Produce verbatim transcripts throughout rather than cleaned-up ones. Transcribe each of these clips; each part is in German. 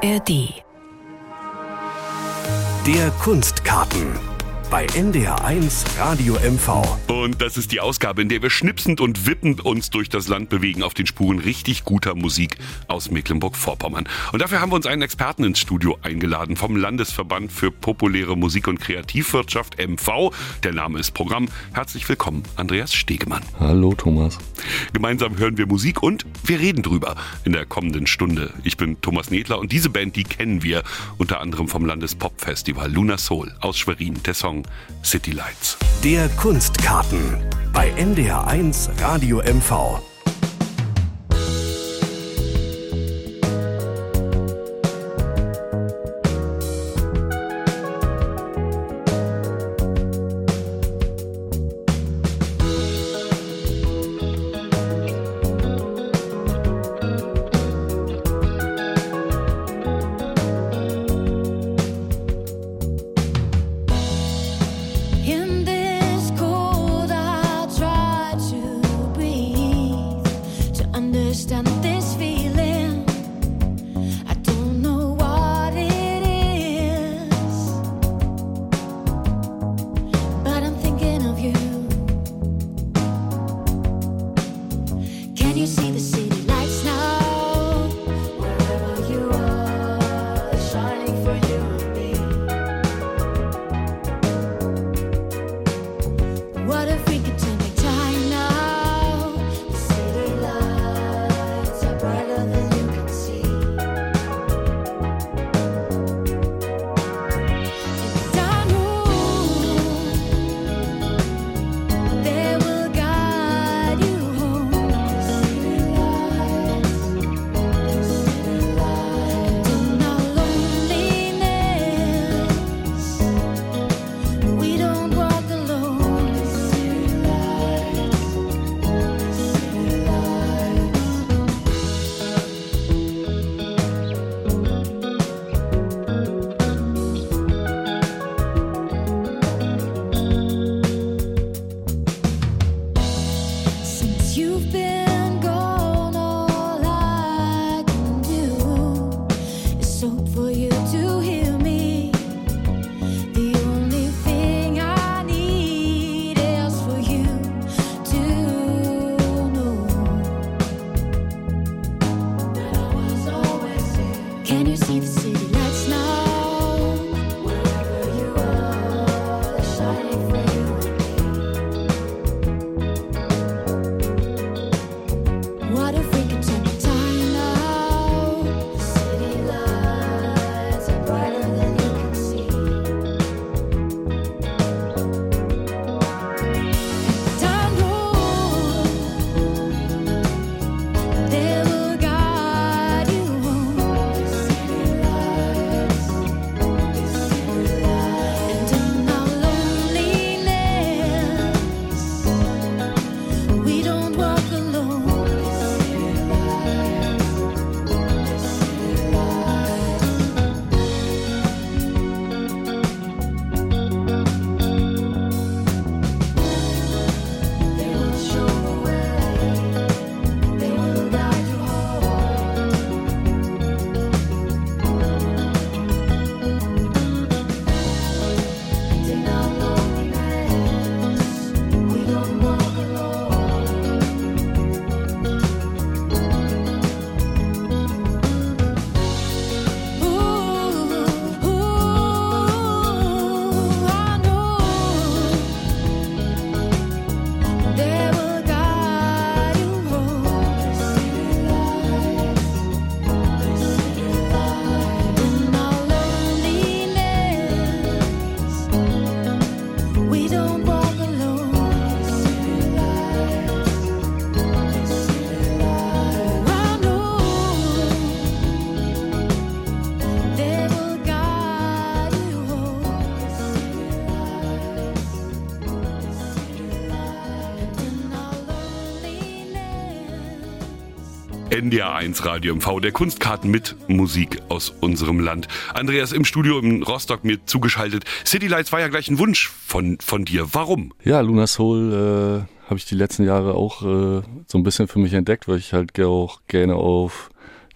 R D. Der Kunstkarten bei N D R eins Radio M V. Und das ist die Ausgabe, in der wir schnipsend und wippend uns durch das Land bewegen auf den Spuren richtig guter Musik aus Mecklenburg-Vorpommern. Und dafür haben wir uns einen Experten ins Studio eingeladen vom Landesverband für populäre Musik und Kreativwirtschaft M V. Der Name ist Programm. Herzlich willkommen, Andreas Stegemann. Hallo Thomas. Gemeinsam hören wir Musik und wir reden drüber in der kommenden Stunde. Ich bin Thomas Nedler und diese Band, die kennen wir unter anderem vom Landespopfestival Luna Soul aus Schwerin. Der Song City Lights. Der Kunstkarten bei N D R eins Radio M V. N D R eins Radio M V, der Kunstkarten mit Musik aus unserem Land. Andreas im Studio in Rostock mir zugeschaltet. City Lights war ja gleich ein Wunsch von, von dir. Warum? Ja, Luna Soul äh, habe ich die letzten Jahre auch äh, so ein bisschen für mich entdeckt, weil ich halt auch gerne auf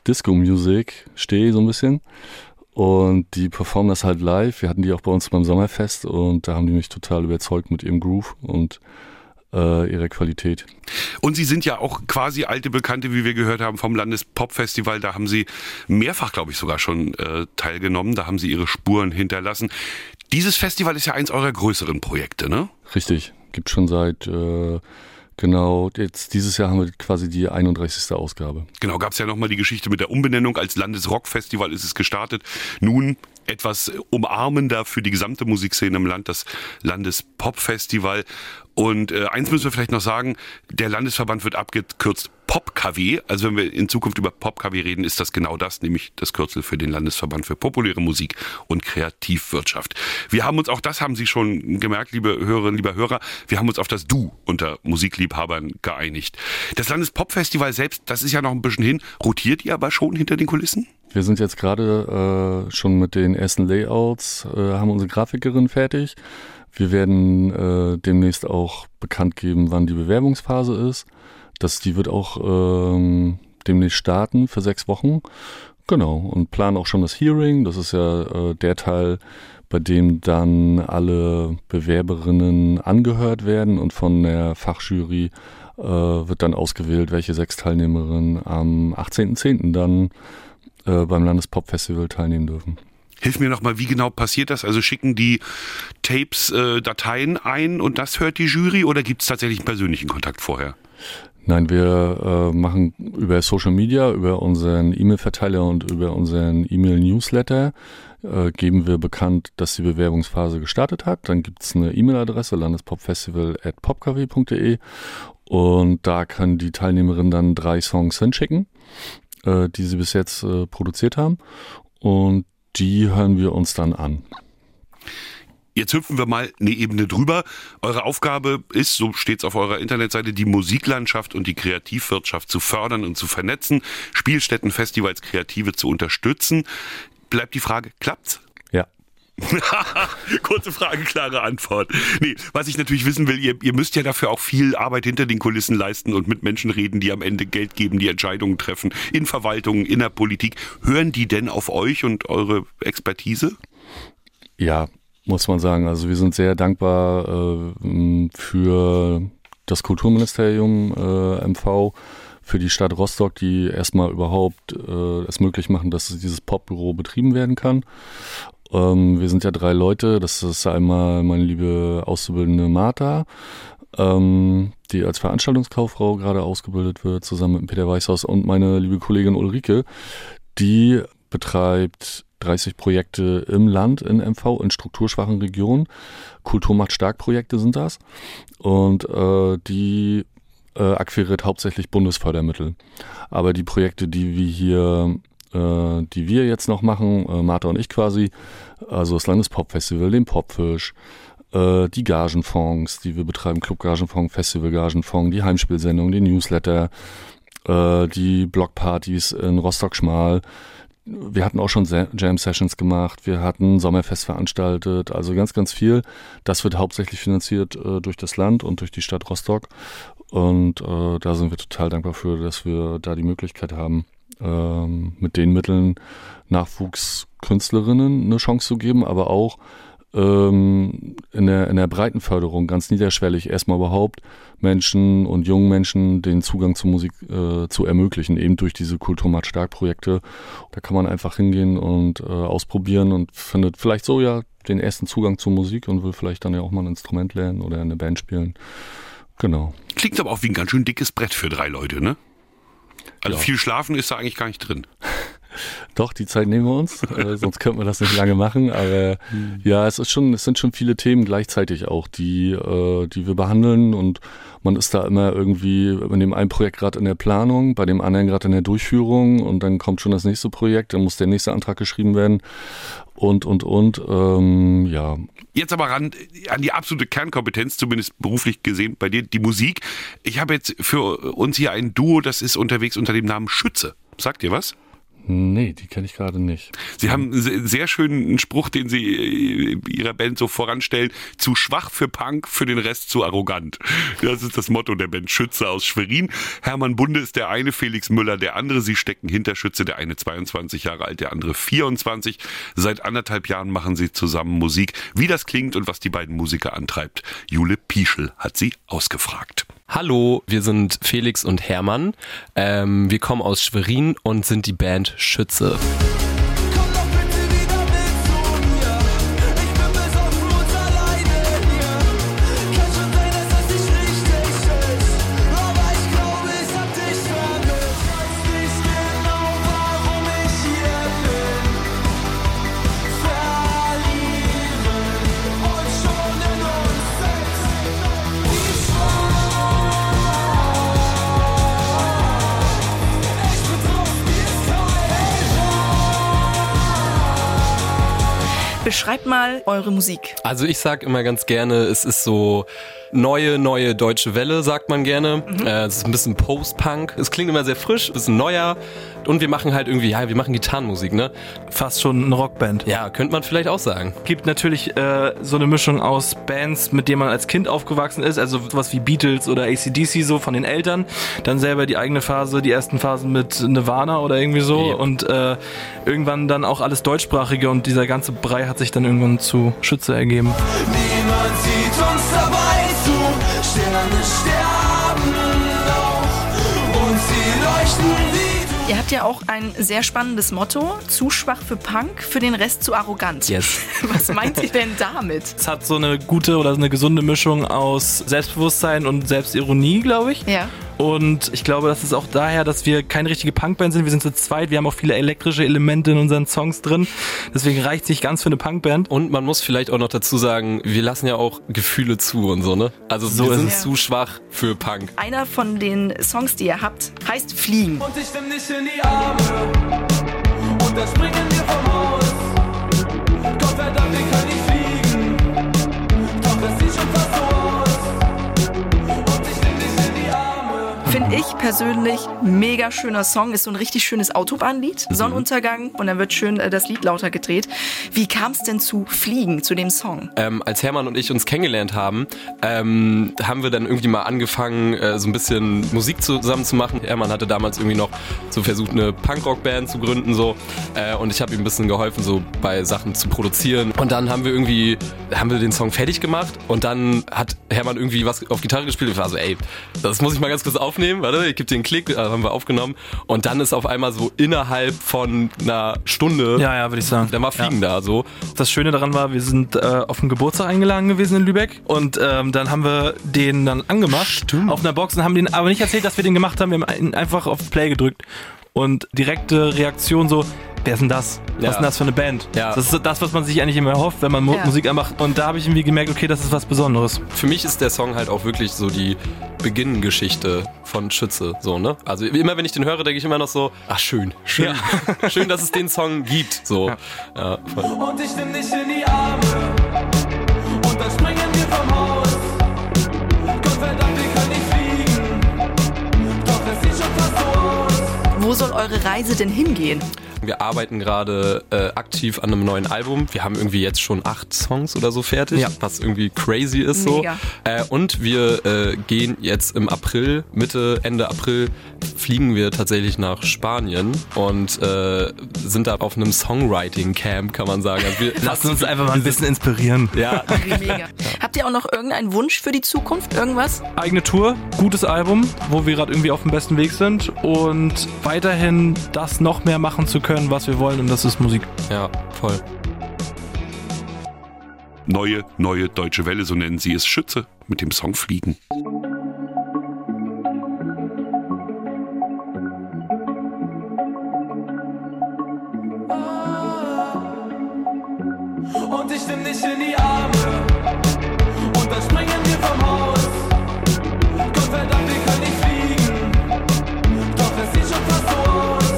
Disco-Music stehe, so ein bisschen. Und die performen das halt live. Wir hatten die auch bei uns beim Sommerfest und da haben die mich total überzeugt mit ihrem Groove und äh, ihrer Qualität. Und Sie sind ja auch quasi alte Bekannte, wie wir gehört haben, vom Landespop-Festival. Da haben Sie mehrfach, glaube ich, sogar schon äh, teilgenommen. Da haben Sie Ihre Spuren hinterlassen. Dieses Festival ist ja eins eurer größeren Projekte, ne? Richtig. Gibt schon seit... Äh, Genau, jetzt dieses Jahr haben wir quasi die einunddreißigste Ausgabe. Genau, gab es ja nochmal die Geschichte mit der Umbenennung. Als Landesrockfestival ist es gestartet. Nun etwas umarmender für die gesamte Musikszene im Land, das Landespop-Festival. Und äh, eins müssen wir vielleicht noch sagen, der Landesverband wird abgekürzt Pop-K W. Also wenn wir in Zukunft über Pop-K W reden, ist das genau das, nämlich das Kürzel für den Landesverband für populäre Musik und Kreativwirtschaft. Wir haben uns, auch das haben Sie schon gemerkt, liebe Hörerinnen, lieber Hörer, wir haben uns auf das Du unter Musikliebhabern geeinigt. Das Landespop-Festival selbst, das ist ja noch ein bisschen hin. Rotiert ihr aber schon hinter den Kulissen? Wir sind jetzt gerade äh, schon mit den ersten Layouts, äh, haben unsere Grafikerin fertig. Wir werden äh, demnächst auch bekannt geben, wann die Bewerbungsphase ist. Das, die wird auch ähm, demnächst starten für sechs Wochen. Genau, und planen auch schon das Hearing. Das ist ja äh, der Teil, bei dem dann alle Bewerberinnen angehört werden und von der Fachjury äh, wird dann ausgewählt, welche sechs Teilnehmerinnen am achtzehnten zehnten dann äh, beim Landespop-Festival teilnehmen dürfen. Hilf mir nochmal, wie genau passiert das? Also schicken die Tapes äh, Dateien ein und das hört die Jury oder gibt es tatsächlich einen persönlichen Kontakt vorher? Nein, wir äh, machen über Social Media, über unseren E-Mail-Verteiler und über unseren E-Mail-Newsletter äh, geben wir bekannt, dass die Bewerbungsphase gestartet hat. Dann gibt es eine E-Mail-Adresse landespopfestival at popkw punkt de und da können die Teilnehmerinnen dann drei Songs hinschicken, äh, die sie bis jetzt äh, produziert haben und die hören wir uns dann an. Jetzt hüpfen wir mal eine Ebene drüber. Eure Aufgabe ist, so steht es auf eurer Internetseite, die Musiklandschaft und die Kreativwirtschaft zu fördern und zu vernetzen, Spielstätten, Festivals, Kreative zu unterstützen. Bleibt die Frage, klappt's? Ja. Kurze Frage, klare Antwort. Nee, was ich natürlich wissen will, ihr, ihr müsst ja dafür auch viel Arbeit hinter den Kulissen leisten und mit Menschen reden, die am Ende Geld geben, die Entscheidungen treffen, in Verwaltungen, in der Politik. Hören die denn auf euch und eure Expertise? Ja, muss man sagen. Also wir sind sehr dankbar äh, für das Kulturministerium äh, M V, für die Stadt Rostock, die erstmal überhaupt äh, es möglich machen, dass dieses Popbüro betrieben werden kann. Ähm, wir sind ja drei Leute. Das ist einmal meine liebe Auszubildende Martha, ähm, die als Veranstaltungskauffrau gerade ausgebildet wird, zusammen mit Peter Weißhaus, und meine liebe Kollegin Ulrike, die betreibt dreißig Projekte im Land in M V, in strukturschwachen Regionen. Kultur macht stark Projekte sind das. Und äh, die äh, akquiriert hauptsächlich Bundesfördermittel. Aber die Projekte, die wir hier, äh, die wir jetzt noch machen, äh, Martha und ich quasi, also das Landespop-Festival, den Popfisch, äh, die Gagenfonds, die wir betreiben, Club Gagenfonds, Festival Gagenfonds, die Heimspielsendung, die Newsletter, äh, die Blockpartys in Rostock-Schmal. Wir hatten auch schon Jam-Sessions gemacht, wir hatten Sommerfest veranstaltet, also ganz, ganz viel. Das wird hauptsächlich finanziert äh, durch das Land und durch die Stadt Rostock. Und äh, da sind wir total dankbar für, dass wir da die Möglichkeit haben, ähm, mit den Mitteln Nachwuchskünstlerinnen eine Chance zu geben, aber auch ähm, in der, in der breiten Förderung, ganz niederschwellig, erstmal überhaupt Menschen und jungen Menschen den Zugang zur Musik äh, zu ermöglichen, eben durch diese Kultur macht stark Projekte. Da kann man einfach hingehen und äh, ausprobieren und findet vielleicht so ja den ersten Zugang zur Musik und will vielleicht dann ja auch mal ein Instrument lernen oder eine Band spielen. Genau. Klingt aber auch wie ein ganz schön dickes Brett für drei Leute, ne? Also ja. Viel Schlafen ist da eigentlich gar nicht drin. Doch, die Zeit nehmen wir uns, äh, sonst könnten wir das nicht lange machen. Aber mhm. ja, es ist schon, es sind schon viele Themen gleichzeitig auch, die, äh, die wir behandeln, und man ist da immer irgendwie in dem einen Projekt gerade in der Planung, bei dem anderen gerade in der Durchführung, und dann kommt schon das nächste Projekt, dann muss der nächste Antrag geschrieben werden und und und ähm, ja. Jetzt aber ran an die absolute Kernkompetenz, zumindest beruflich gesehen bei dir, die Musik. Ich habe jetzt für uns hier ein Duo, das ist unterwegs unter dem Namen Schütze. Sagt ihr was? Nee, die kenne ich gerade nicht. Sie haben einen sehr schönen Spruch, den Sie Ihrer Band so voranstellen. Zu schwach für Punk, für den Rest zu arrogant. Das ist das Motto der Band Schütze aus Schwerin. Hermann Bunde ist der eine, Felix Müller der andere. Sie stecken hinter Schütze, der eine zweiundzwanzig Jahre alt, der andere vierundzwanzig. Seit anderthalb Jahren machen sie zusammen Musik. Wie das klingt und was die beiden Musiker antreibt, Jule Pieschel hat sie ausgefragt. Hallo, wir sind Felix und Hermann. Ähm, wir kommen aus Schwerin und sind die Band Schütze. Beschreibt mal eure Musik. Also ich sag immer ganz gerne, es ist so neue, neue deutsche Welle, sagt man gerne. Mhm. Äh, es ist ein bisschen Post-Punk. Es klingt immer sehr frisch, ein bisschen neuer. Und wir machen halt irgendwie, ja, wir machen Gitarrenmusik, ne? Fast schon eine Rockband. Ja, könnte man vielleicht auch sagen. Gibt natürlich äh, so eine Mischung aus Bands, mit denen man als Kind aufgewachsen ist, also sowas wie Beatles oder A C D C so von den Eltern. Dann selber die eigene Phase, die ersten Phasen mit Nirvana oder irgendwie so. Ja. Und äh, irgendwann dann auch alles Deutschsprachige und dieser ganze Brei hat sich dann irgendwann zu Schütze ergeben. Niemand sieht uns dabei zu, Sterne sterben auch und sie leuchten wie du. Ihr habt ja auch ein sehr spannendes Motto, zu schwach für Punk, für den Rest zu arrogant. Yes. Was meint ihr denn damit? Es hat so eine gute oder eine gesunde Mischung aus Selbstbewusstsein und Selbstironie, glaube ich. Ja. Und ich glaube, das ist auch daher, dass wir keine richtige Punkband sind. Wir sind zu zweit, wir haben auch viele elektrische Elemente in unseren Songs drin. Deswegen reicht es nicht ganz für eine Punkband. Und man muss vielleicht auch noch dazu sagen, wir lassen ja auch Gefühle zu und so, ne? Also so wir sind es. zu schwach für Punk. Einer von den Songs, die ihr habt, heißt Fliegen. Und ich nehm dich in die Arme und dann springen wir vom Haus. Gott verdammt, wir können nicht fliegen, doch das sieht schon fast so aus. Und ich nehm dich in die Arme. Finde ich persönlich mega schöner Song, ist so ein richtig schönes Autobahnlied, mhm. Sonnenuntergang und dann wird schön äh, das Lied lauter gedreht. Wie kam es denn zu Fliegen, zu dem Song? Ähm, als Hermann und ich uns kennengelernt haben, ähm, haben wir dann irgendwie mal angefangen, äh, so ein bisschen Musik zusammen zu machen. Hermann hatte damals irgendwie noch so versucht, eine Punkrock-Band zu gründen so äh, und ich habe ihm ein bisschen geholfen, so bei Sachen zu produzieren. Und dann haben wir irgendwie, haben wir den Song fertig gemacht und dann hat Hermann irgendwie was auf Gitarre gespielt. Ich war so, ey, das muss ich mal ganz kurz aufnehmen. Warte, ich gebe dir einen Klick, also haben wir aufgenommen. Und dann ist auf einmal so innerhalb von einer Stunde, Ja, ja, würde ich sagen. dann war Fliegen Ja. da so. Das Schöne daran war, wir sind äh, auf einen Geburtstag eingeladen gewesen in Lübeck und ähm, dann haben wir den dann angemacht Stimmt. auf einer Box und haben den aber nicht erzählt, dass wir den gemacht haben. Wir haben ihn einfach auf Play gedrückt und direkte Reaktion so, wer ist denn das? Was Ja. ist denn das für eine Band? Ja. Das ist so das, was man sich eigentlich immer erhofft, wenn man Mu- Ja. Musik anmacht. Und da habe ich irgendwie gemerkt, okay, das ist was Besonderes. Für mich ist der Song halt auch wirklich so die Beginngeschichte von Schütze, so, ne? Also immer wenn ich den höre, denke ich immer noch so, ach schön, schön, schön, dass es den Song gibt, so. Ja. Ja, voll. Und ich nehm dich in die Arme und dann springen wir vom Haus. Gott verdammt, wir können nicht fliegen, doch es sieht schon fast so aus. Wo soll eure Reise denn hingehen? Wir arbeiten gerade äh, aktiv an einem neuen Album. Wir haben irgendwie jetzt schon acht Songs oder so fertig, Ja. was irgendwie crazy ist so. Mega. Äh, und wir äh, gehen jetzt im April, Mitte, Ende April, fliegen wir tatsächlich nach Spanien und äh, sind da auf einem Songwriting-Camp, kann man sagen. Also wir Lassen uns einfach mal ein bisschen inspirieren. Ja, Mega. Habt ihr auch noch irgendeinen Wunsch für die Zukunft? Irgendwas? Eigene Tour, gutes Album, wo wir gerade irgendwie auf dem besten Weg sind und weiterhin das noch mehr machen zu können, was wir wollen, und das ist Musik. ja, voll. Neue, neue deutsche Welle, so nennen sie es, Schütze mit dem Song Fliegen. Und ich nehm dich in die Arme und dann springen wir vom Haus. Gott verdammt, wir können nicht fliegen, doch es sieht schon fast so aus.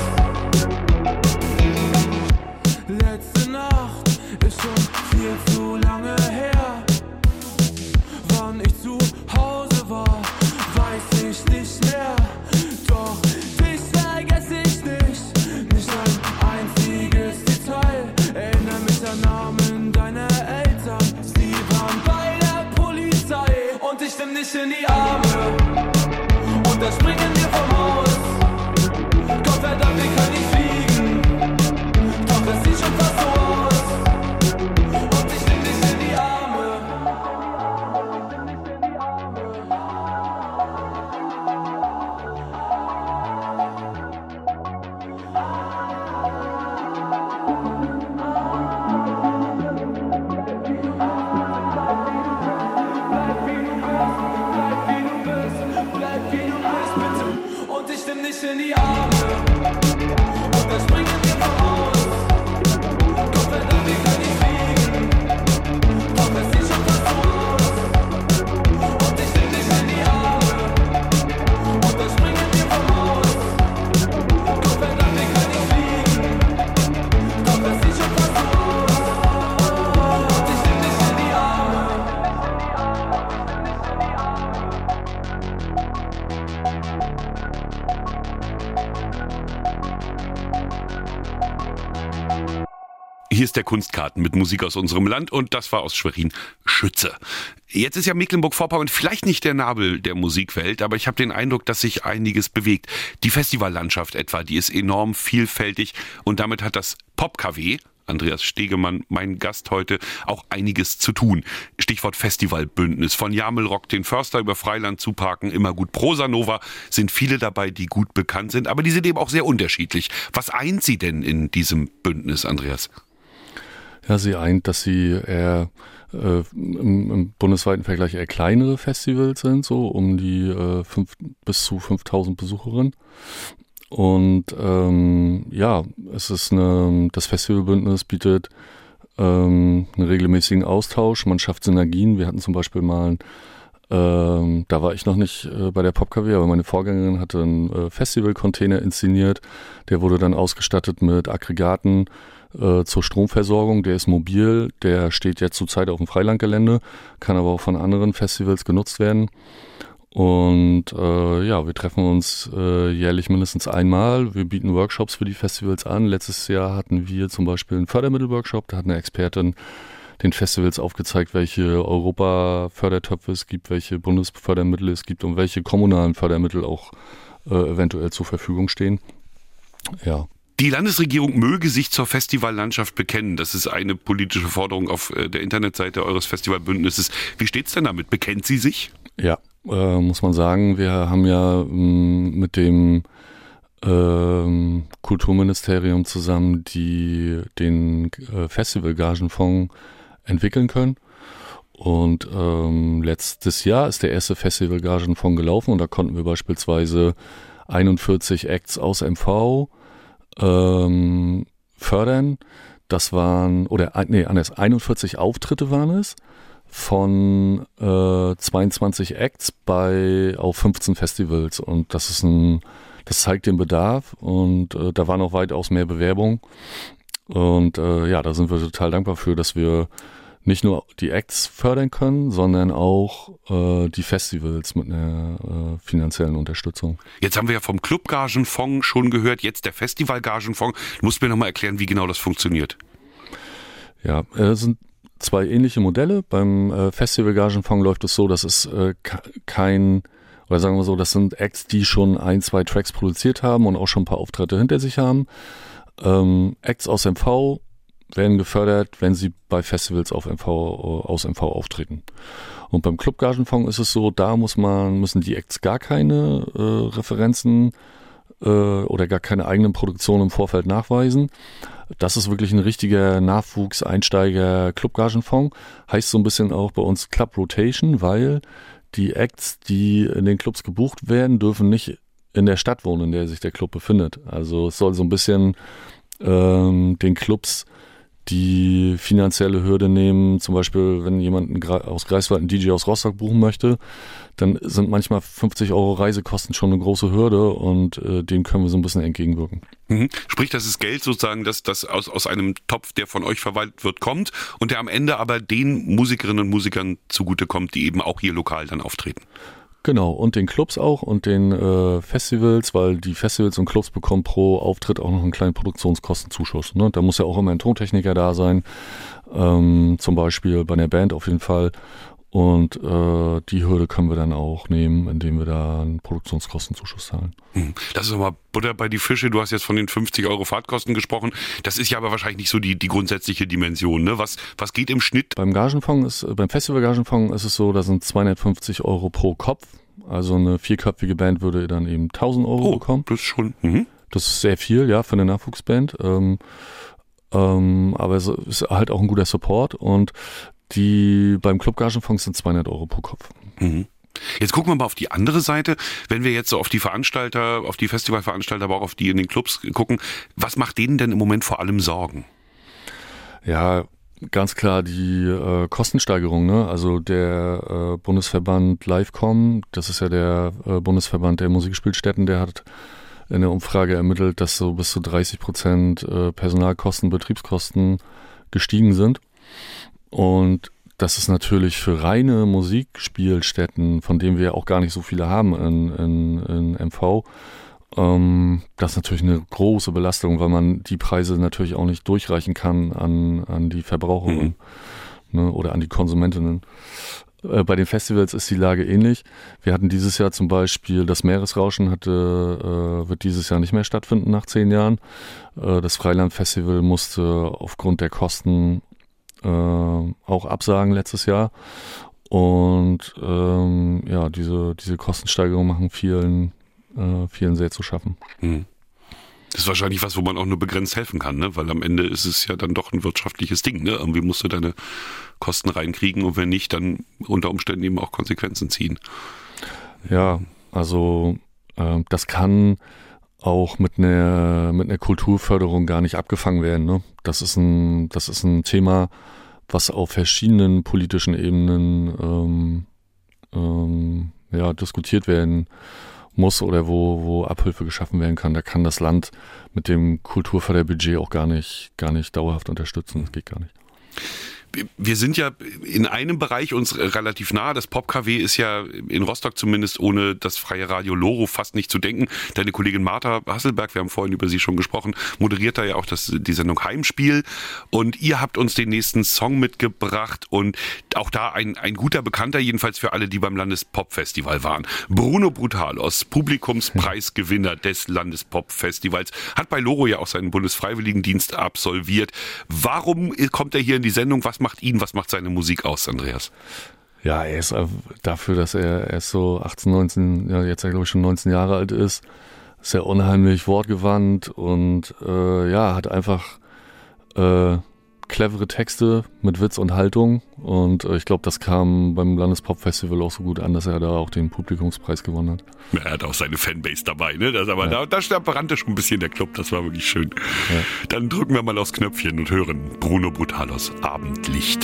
Letzte Nacht ist schon viel zu lange her. Wann ich zu Hause war, weiß ich nicht mehr. Doch dich vergesse ich nicht, nicht ein dich in die Arme und dann springen wir vom Haus. Gott verdammt, wir können nicht fliegen, doch das sieht schon fast so aus. Und ich nehm dich in die Arme. In die Arme und dann springen wir vom Haus. Gott verdammt, wir können nicht fliegen, doch das sieht schon fast so aus. Und ich nehm dich in die Arme und dann springen wir vom Haus. Gott verdammt, wir können nicht fliegen, doch das sieht schon fast so aus. Und ich nehm dich in die Arme. Hier ist der Kunstkarten mit Musik aus unserem Land und das war aus Schwerin Schütze. Jetzt ist ja Mecklenburg-Vorpommern vielleicht nicht der Nabel der Musikwelt, aber ich habe den Eindruck, dass sich einiges bewegt. Die Festivallandschaft etwa, die ist enorm vielfältig und damit hat das Pop-K W, Andreas Stegemann, mein Gast heute, auch einiges zu tun. Stichwort Festivalbündnis. Von Jamelrock den Förster über Freiland zu Parken, immer gut Prosanova, sind viele dabei, die gut bekannt sind, aber die sind eben auch sehr unterschiedlich. Was eint sie denn in diesem Bündnis, Andreas? Ja, sie eint, dass sie eher äh, im, im bundesweiten Vergleich eher kleinere Festivals sind, so um die äh, fünf, bis zu fünftausend Besucherinnen. Und ähm, ja, es ist eine, das Festivalbündnis bietet ähm, einen regelmäßigen Austausch, man schafft Synergien. Wir hatten zum Beispiel mal, ähm, da war ich noch nicht äh, bei der Pop-K W, aber meine Vorgängerin hatte einen äh, Festivalcontainer inszeniert, der wurde dann ausgestattet mit Aggregaten äh, zur Stromversorgung, der ist mobil, der steht jetzt zurzeit auf dem Freilandgelände, kann aber auch von anderen Festivals genutzt werden. Und äh, ja, wir treffen uns äh, jährlich mindestens einmal. Wir bieten Workshops für die Festivals an. Letztes Jahr hatten wir zum Beispiel einen Fördermittelworkshop. Da hat eine Expertin den Festivals aufgezeigt, welche Europa-Fördertöpfe es gibt, welche Bundesfördermittel es gibt und welche kommunalen Fördermittel auch äh, eventuell zur Verfügung stehen. Ja. Die Landesregierung möge sich zur Festivallandschaft bekennen. Das ist eine politische Forderung auf der Internetseite eures Festivalbündnisses. Wie steht's denn damit? Bekennt sie sich? Ja. Äh, muss man sagen, wir haben ja mh, mit dem äh, Kulturministerium zusammen die, den äh, Festivalgagenfonds entwickeln können. Und ähm, letztes Jahr ist der erste Festivalgagenfonds gelaufen und da konnten wir beispielsweise einundvierzig Acts aus M V ähm, fördern. Das waren, oder nee, anders, einundvierzig Auftritte waren es. Von äh, zweiundzwanzig Acts bei auf fünfzehn Festivals und das ist ein, das zeigt den Bedarf und äh, da waren auch weitaus mehr Bewerbungen und äh, ja, da sind wir total dankbar für, dass wir nicht nur die Acts fördern können, sondern auch äh, die Festivals mit einer äh, finanziellen Unterstützung. Jetzt haben wir ja vom Clubgagenfonds schon gehört, jetzt der Festivalgagenfonds. Du musst mir nochmal erklären, wie genau das funktioniert. Ja, es äh, sind zwei ähnliche Modelle. Beim äh, Festivalgagenfonds läuft es so, dass es äh, kein, oder sagen wir so, das sind Acts, die schon ein, zwei Tracks produziert haben und auch schon ein paar Auftritte hinter sich haben. Ähm, Acts aus M V werden gefördert, wenn sie bei Festivals auf M V, aus M V auftreten. Und beim Clubgagenfonds ist es so, da muss man, müssen die Acts gar keine äh, Referenzen äh, oder gar keine eigenen Produktionen im Vorfeld nachweisen. Das ist wirklich ein richtiger Nachwuchs-Einsteiger-Clubgagenfonds. Heißt so ein bisschen auch bei uns Club Rotation, weil die Acts, die in den Clubs gebucht werden, dürfen nicht in der Stadt wohnen, in der sich der Club befindet. Also es soll so ein bisschen ähm, den Clubs die finanzielle Hürde nehmen. Zum Beispiel, wenn jemand aus Greifswald einen D J aus Rostock buchen möchte, dann sind manchmal fünfzig Euro Reisekosten schon eine große Hürde und äh, dem können wir so ein bisschen entgegenwirken. Mhm. Sprich, das ist Geld sozusagen, das, das aus, aus einem Topf, der von euch verwaltet wird, kommt und der am Ende aber den Musikerinnen und Musikern zugutekommt, die eben auch hier lokal dann auftreten. Genau, und den Clubs auch und den äh, Festivals, weil die Festivals und Clubs bekommen pro Auftritt auch noch einen kleinen Produktionskostenzuschuss. Ne? Da muss ja auch immer ein Tontechniker da sein, ähm, zum Beispiel bei einer Band auf jeden Fall. Und äh, die Hürde können wir dann auch nehmen, indem wir da einen Produktionskostenzuschuss zahlen. Das ist nochmal Butter bei die Fische. Du hast jetzt von den fünfzig Euro Fahrtkosten gesprochen. Das ist ja aber wahrscheinlich nicht so die, die grundsätzliche Dimension. Ne? Was, was geht im Schnitt? Beim Gagenfonds ist, beim Festival Gagenfonds ist es so, da sind zweihundertfünfzig Euro pro Kopf. Also eine vierköpfige Band würde dann eben tausend Euro Oh, bekommen. das ist schon. Mhm. Das ist sehr viel, ja, für eine Nachwuchsband. Ähm, ähm, aber es ist halt auch ein guter Support und die beim Club Gagenfonds sind zweihundert Euro pro Kopf. Mhm. Jetzt gucken wir mal auf die andere Seite. Wenn wir jetzt so auf die Veranstalter, auf die Festivalveranstalter, aber auch auf die in den Clubs gucken, was macht denen denn im Moment vor allem Sorgen? Ja, ganz klar die äh, Kostensteigerung. Ne? Also der äh, Bundesverband Livecom, das ist ja der äh, Bundesverband der Musikspielstätten, der hat in der Umfrage ermittelt, dass so bis zu dreißig Prozent äh, Personalkosten, Betriebskosten gestiegen sind. Und das ist natürlich für reine Musikspielstätten, von denen wir auch gar nicht so viele haben in, in, in M V, ähm, das ist natürlich eine große Belastung, weil man die Preise natürlich auch nicht durchreichen kann an, an die Verbraucherinnen mhm. ne, oder an die Konsumentinnen. Äh, bei den Festivals ist die Lage ähnlich. Wir hatten dieses Jahr zum Beispiel, das Meeresrauschen hatte, äh, wird dieses Jahr nicht mehr stattfinden nach zehn Jahren. Äh, das Freilandfestival musste aufgrund der Kosten Äh, auch absagen letztes Jahr und ähm, ja, diese, diese Kostensteigerung machen vielen, äh, vielen sehr zu schaffen. Hm. Das ist wahrscheinlich was, wo man auch nur begrenzt helfen kann, ne? Weil am Ende ist es ja dann doch ein wirtschaftliches Ding. Ne? Irgendwie musst du deine Kosten reinkriegen und wenn nicht, dann unter Umständen eben auch Konsequenzen ziehen. Ja, also äh, das kann auch mit einer mit einer Kulturförderung gar nicht abgefangen werden. Ne? Das ist ein das ist ein Thema, was auf verschiedenen politischen Ebenen ähm, ähm, ja, diskutiert werden muss oder wo wo Abhilfe geschaffen werden kann. Da kann das Land mit dem Kulturförderbudget auch gar nicht gar nicht dauerhaft unterstützen. Das geht gar nicht. Wir sind ja in einem Bereich uns relativ nah. Das Pop-K W ist ja in Rostock zumindest ohne das freie Radio Loro fast nicht zu denken. Deine Kollegin Martha Hasselberg, wir haben vorhin über sie schon gesprochen, moderiert da ja auch das, die Sendung Heimspiel. Und ihr habt uns den nächsten Song mitgebracht und auch da ein, ein guter Bekannter, jedenfalls für alle, die beim Landespop-Festival waren. Bruno Brutalos, Publikumspreisgewinner des Landespop-Festivals, hat bei Loro ja auch seinen Bundesfreiwilligendienst absolviert. Warum kommt er hier in die Sendung? Was macht ihn, was macht seine Musik aus, Andreas? Ja, er ist dafür, dass er erst so achtzehn, neunzehn, ja jetzt ja glaube ich schon neunzehn Jahre alt ist, ist er unheimlich wortgewandt und äh, ja, hat einfach äh, clevere Texte mit Witz und Haltung und äh, ich glaube, das kam beim Landespop-Festival auch so gut an, dass er da auch den Publikumspreis gewonnen hat. Ja, er hat auch seine Fanbase dabei, ne? Das aber ja. da, da brannte schon ein bisschen der Club, das war wirklich schön. Ja. Dann drücken wir mal aufs Knöpfchen und hören Bruno Brutalos Abendlicht.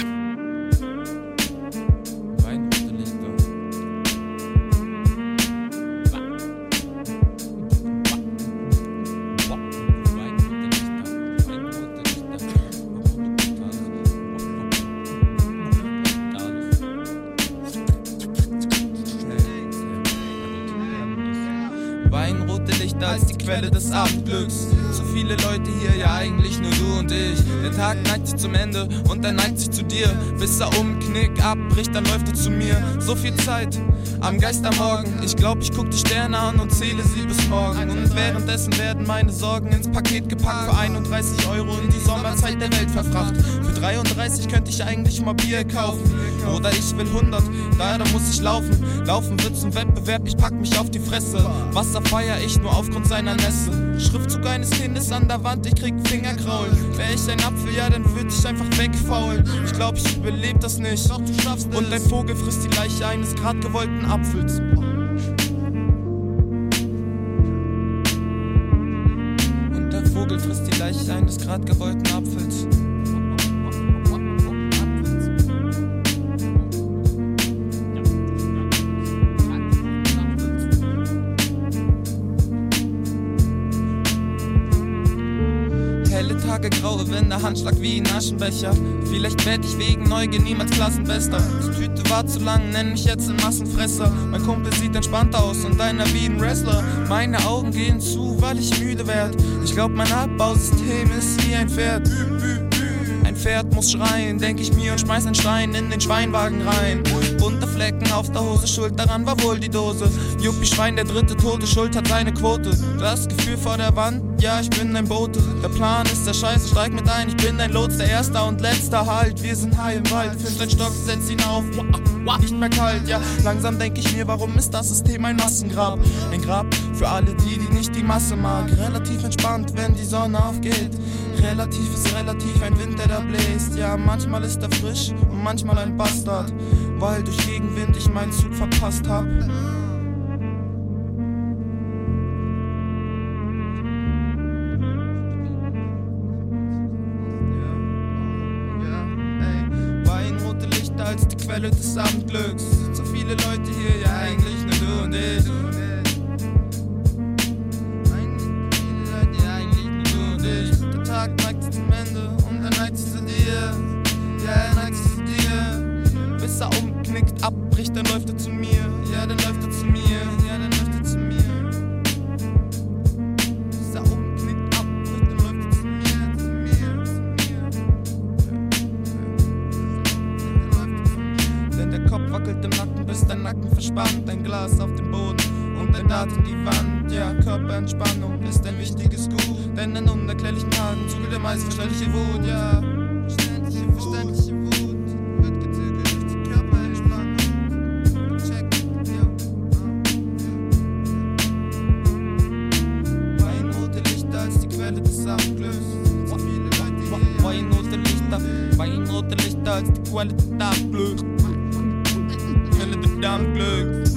Quelle des Abendglücks. So viele Leute hier, ja eigentlich nur du und ich. Der Tag neigt sich zum Ende und er neigt sich zu dir. Bis er umknickt, abbricht, dann läuft er zu mir. So viel Zeit am Geistermorgen. Ich glaub, ich guck die Sterne an und zähle sie bis morgen. Und währenddessen werden meine Sorgen ins Paket gepackt. Für einunddreißig Euro in die Sommerzeit der Welt verfracht. Für dreiunddreißig könnte ich eigentlich mal Bier kaufen. Oder ich will hundert, daher da muss ich laufen. Laufen wird zum Wettbewerb, ich pack mich auf die Fresse. Wasser feier ich nur aufgrund seiner Nässe. Schriftzug eines Kindes an der Wand, ich krieg Fingerkraulen. Wär ich ein Apfel, ja, dann würd ich einfach wegfaulen. Ich glaub, ich überleb das nicht. Doch, du schaffst es. Und dein Vogel frisst die Leiche eines grad gewollten Apfels. Und der Vogel frisst die Leiche eines grad gewollten Apfels. Graue Wände, Handschlag wie ein Aschenbecher. Vielleicht werd ich wegen Neugier niemals Klassenbester. Die Tüte war zu lang, nenn mich jetzt ein Massenfresser. Mein Kumpel sieht entspannt aus und einer wie ein Wrestler. Meine Augen gehen zu, weil ich müde werd. Ich glaub, mein Abbausystem ist wie ein Pferd. Ein mein Pferd muss schreien, denk ich mir und schmeiß einen Stein in den Schweinwagen rein. Bunte Flecken auf der Hose, schuld daran war wohl die Dose. Juppie Schwein, der dritte Tote, Schuld hat seine Quote. Das Gefühl vor der Wand, ja ich bin ein Bote. Der Plan ist der Scheiße, steig mit ein, ich bin ein Lots, der Erster und Letzter halt. Wir sind high im Wald, find ein Stock, setz ihn auf, nicht mehr kalt, ja. Langsam denk ich mir, warum ist das System ein Massengrab? Ein Grab für alle die, die nicht die Masse mag. Relativ entspannt, wenn die Sonne aufgeht. Relativ ist relativ, ein Wind, der da bläst. Ja, manchmal ist er frisch und manchmal ein Bastard, weil durch Gegenwind ich meinen Zug verpasst hab. Weinrote Lichter als die Quelle des Abendglücks. So viele Leute hier, ja eigentlich nur du und ich. Der Tag neigt sich zum Ende und er neigt sich zu dir. Ja, er neigt sich zu dir. Bis er umknickt, abbricht, dann läuft er zu mir. Ja, dann läuft er zu mir. Ja, dann läuft er zu mir. Bis er umknickt, abbricht, dann läuft er zu mir. Zu mir, zu mir. Denn der Kopf wackelt im Nacken, bis dein Nacken verspannt. Ein Glas auf dem Boden und ein Dart in die Wand. Ja, Körperentspannung ist ein wichtiges Gut. Denn in unerklärlichen Tagen zügelt der meist verständliche Wut. Ja, verständliche, verständliche Wut. Wird gezügelt durch die Körperentspannung. Check, ja. Weinrote Lichter als die Quelle des Abendglücks. So viele Leute hier. Weinrote Lichter, weinrote Lichter als die Quelle des Abendglücks. Quelle des Abendglücks.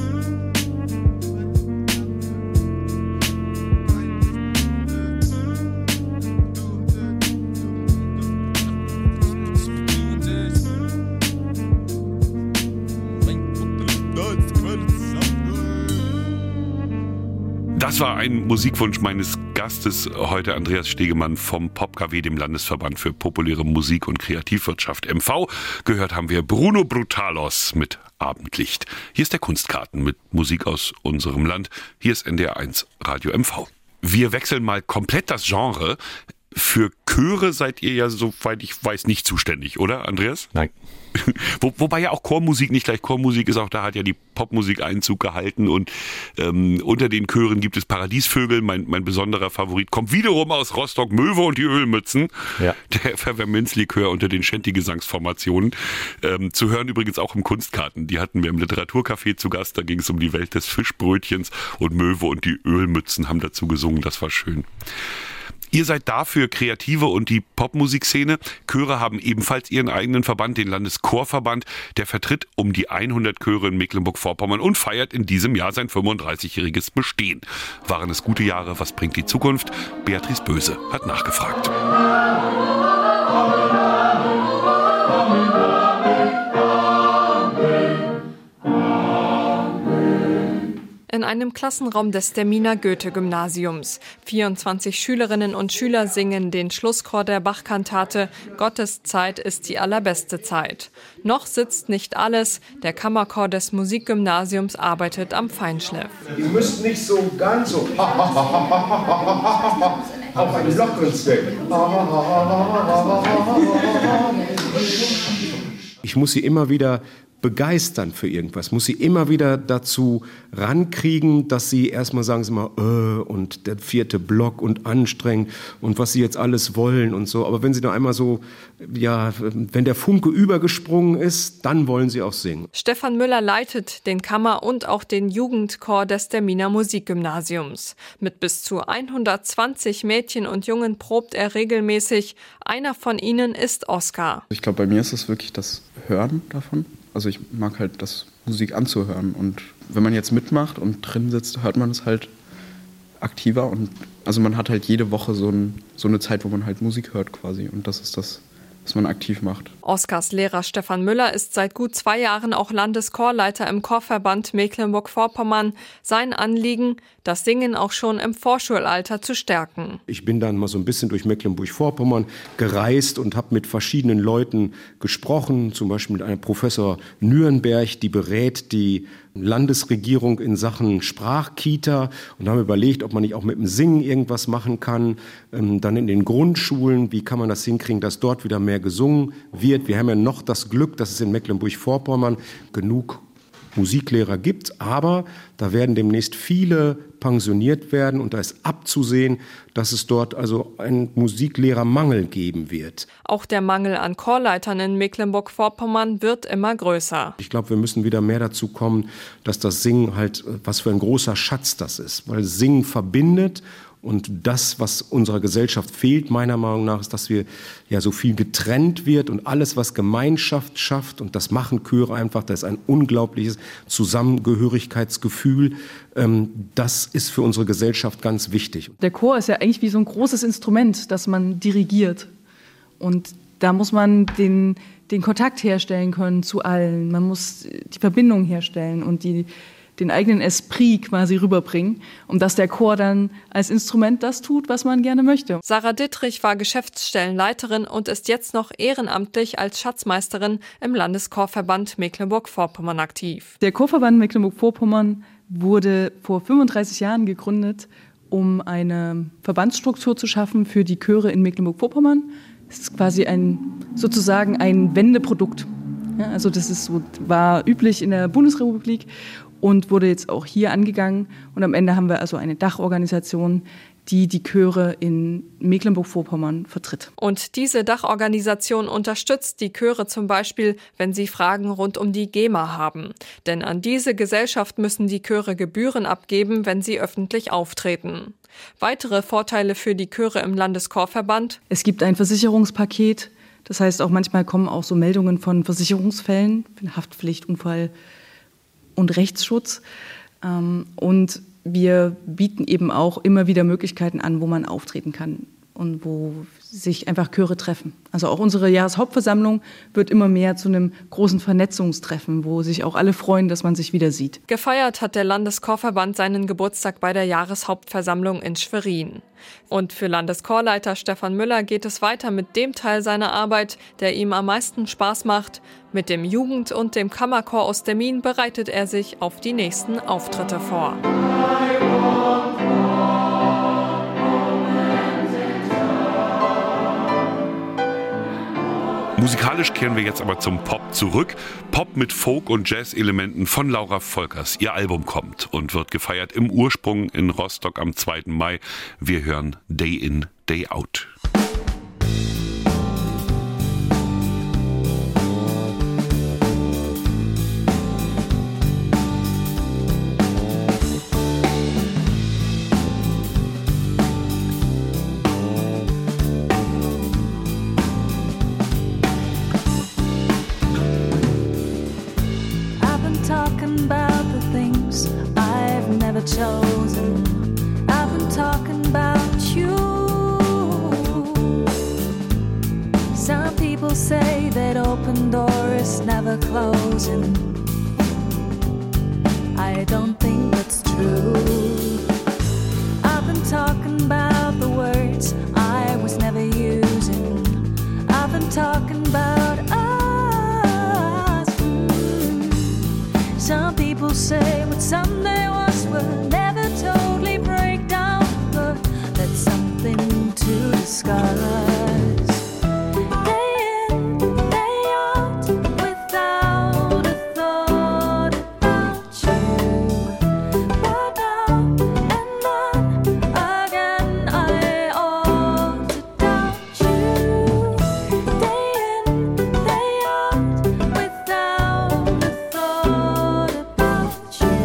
Das war ein Musikwunsch meines Gastes heute, Andreas Stegemann vom Pop-K W, dem Landesverband für populäre Musik und Kreativwirtschaft M V. Gehört haben wir Bruno Brutalos mit Abendlicht. Hier ist der Kunstkarten mit Musik aus unserem Land. Hier ist N D R eins Radio M V. Wir wechseln mal komplett das Genre. Für Chöre seid ihr ja, soweit ich weiß, nicht zuständig, oder, Andreas? Nein. Wo, wobei ja auch Chormusik nicht gleich Chormusik ist, auch da hat ja die Popmusik Einzug gehalten und ähm, unter den Chören gibt es Paradiesvögel, mein, mein besonderer Favorit, kommt wiederum aus Rostock, Möwe und die Ölmützen, ja. Der Pfefferminzlikör unter den Shanty-Gesangsformationen, ähm, zu hören übrigens auch im Kunstkarten, die hatten wir im Literaturcafé zu Gast, da ging es um die Welt des Fischbrötchens und Möwe und die Ölmützen haben dazu gesungen, das war schön. Ihr seid da für Kreative und die Popmusikszene. Chöre haben ebenfalls ihren eigenen Verband, den Landeschorverband. Der vertritt um die hundert Chöre in Mecklenburg-Vorpommern und feiert in diesem Jahr sein fünfunddreißigjähriges Bestehen. Waren es gute Jahre? Was bringt die Zukunft? Beatrice Böse hat nachgefragt. In einem Klassenraum des Derminer Goethe-Gymnasiums. vierundzwanzig Schülerinnen und Schüler singen den Schlusschor der Bach-Kantate Gottes Zeit ist die allerbeste Zeit. Noch sitzt nicht alles. Der Kammerchor des Musikgymnasiums arbeitet am Feinschliff. Ihr müsst nicht so ganz so auf einen lockeren Zweck. Ich muss sie immer wieder begeistern für irgendwas, muss sie immer wieder dazu rankriegen, dass sie erstmal sagen sie mal, äh, und der vierte Block und anstrengend und was sie jetzt alles wollen und so. Aber wenn sie noch einmal so, ja, wenn der Funke übergesprungen ist, dann wollen sie auch singen. Stefan Müller leitet den Kammer- und auch den Jugendchor des Derminer Musikgymnasiums. Mit bis zu hundertzwanzig Mädchen und Jungen probt er regelmäßig. Einer von ihnen ist Oskar. Ich glaube, bei mir ist es wirklich das Hören davon. Also ich mag halt das Musik anzuhören und wenn man jetzt mitmacht und drin sitzt, hört man es halt aktiver und also man hat halt jede Woche so, ein, so eine Zeit, wo man halt Musik hört quasi und das ist das, was man aktiv macht. Oskars Lehrer Stefan Müller ist seit gut zwei Jahren auch Landeschorleiter im Chorverband Mecklenburg-Vorpommern. Sein Anliegen, das Singen auch schon im Vorschulalter zu stärken. Ich bin dann mal so ein bisschen durch Mecklenburg-Vorpommern gereist und habe mit verschiedenen Leuten gesprochen, zum Beispiel mit einem Professor Nürnberg, die berät die Landesregierung in Sachen Sprachkita und haben überlegt, ob man nicht auch mit dem Singen irgendwas machen kann. Ähm, dann in den Grundschulen, wie kann man das hinkriegen, dass dort wieder mehr gesungen wird. Wir haben ja noch das Glück, dass es in Mecklenburg-Vorpommern genug Musiklehrer gibt, aber da werden demnächst viele pensioniert werden und da ist abzusehen, dass es dort also einen Musiklehrermangel geben wird. Auch der Mangel an Chorleitern in Mecklenburg-Vorpommern wird immer größer. Ich glaube, wir müssen wieder mehr dazu kommen, dass das Singen halt, was für ein großer Schatz das ist, weil Singen verbindet. Und das, was unserer Gesellschaft fehlt, meiner Meinung nach, ist, dass wir ja so viel getrennt wird und alles, was Gemeinschaft schafft, und das machen Chöre einfach, das ist ein unglaubliches Zusammengehörigkeitsgefühl. Ähm, das ist für unsere Gesellschaft ganz wichtig. Der Chor ist ja eigentlich wie so ein großes Instrument, das man dirigiert. Und da muss man den, den Kontakt herstellen können zu allen. Man muss die Verbindung herstellen und die den eigenen Esprit quasi rüberbringen, um dass der Chor dann als Instrument das tut, was man gerne möchte. Sarah Dittrich war Geschäftsstellenleiterin und ist jetzt noch ehrenamtlich als Schatzmeisterin im Landeschorverband Mecklenburg-Vorpommern aktiv. Der Chorverband Mecklenburg-Vorpommern wurde vor fünfunddreißig Jahren gegründet, um eine Verbandsstruktur zu schaffen für die Chöre in Mecklenburg-Vorpommern. Es ist quasi ein, sozusagen ein Wendeprodukt. Ja, also das ist so, war üblich in der Bundesrepublik und wurde jetzt auch hier angegangen. Und am Ende haben wir also eine Dachorganisation, die die Chöre in Mecklenburg-Vorpommern vertritt. Und diese Dachorganisation unterstützt die Chöre zum Beispiel, wenn sie Fragen rund um die GEMA haben. Denn an diese Gesellschaft müssen die Chöre Gebühren abgeben, wenn sie öffentlich auftreten. Weitere Vorteile für die Chöre im Landeschorverband: Es gibt ein Versicherungspaket. Das heißt, auch manchmal kommen auch so Meldungen von Versicherungsfällen, Haftpflicht, Unfall und Rechtsschutz. Und wir bieten eben auch immer wieder Möglichkeiten an, wo man auftreten kann und wo sich einfach Chöre treffen. Also auch unsere Jahreshauptversammlung wird immer mehr zu einem großen Vernetzungstreffen, wo sich auch alle freuen, dass man sich wieder sieht. Gefeiert hat der Landeschorverband seinen Geburtstag bei der Jahreshauptversammlung in Schwerin. Und für Landeschorleiter Stefan Müller geht es weiter mit dem Teil seiner Arbeit, der ihm am meisten Spaß macht. Mit dem Jugend- und dem Kammerchor aus Demmin bereitet er sich auf die nächsten Auftritte vor. Musikalisch kehren wir jetzt aber zum Pop zurück. Pop mit Folk- und Jazz-Elementen von Laura Volkers. Ihr Album kommt und wird gefeiert im Ursprung in Rostock am zweiten Mai. Wir hören Day In, Day Out. Chosen. I've been talking about you. Some people say that open door is never closing. I don't think that's true. I've been talking about the words I was never using. I've been talking about us. Mm. Some people say what someday was will never totally break down, but that's something to discuss. Day in, day out, without a thought about you. But now and then again, I ought to doubt you. Day in, day out, without a thought about you.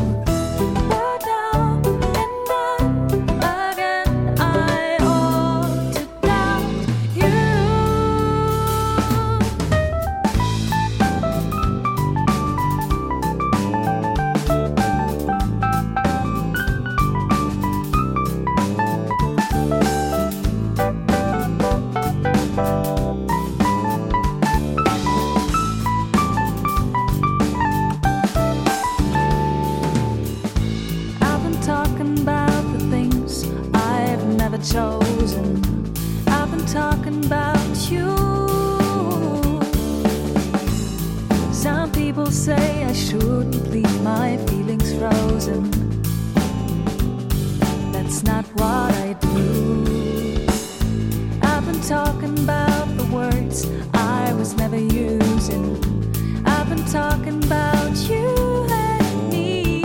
Chosen. I've been talking about you. Some people say I shouldn't leave my reason. That's not what I do. I've been talking about the words I was never using. I've been talking about you and me.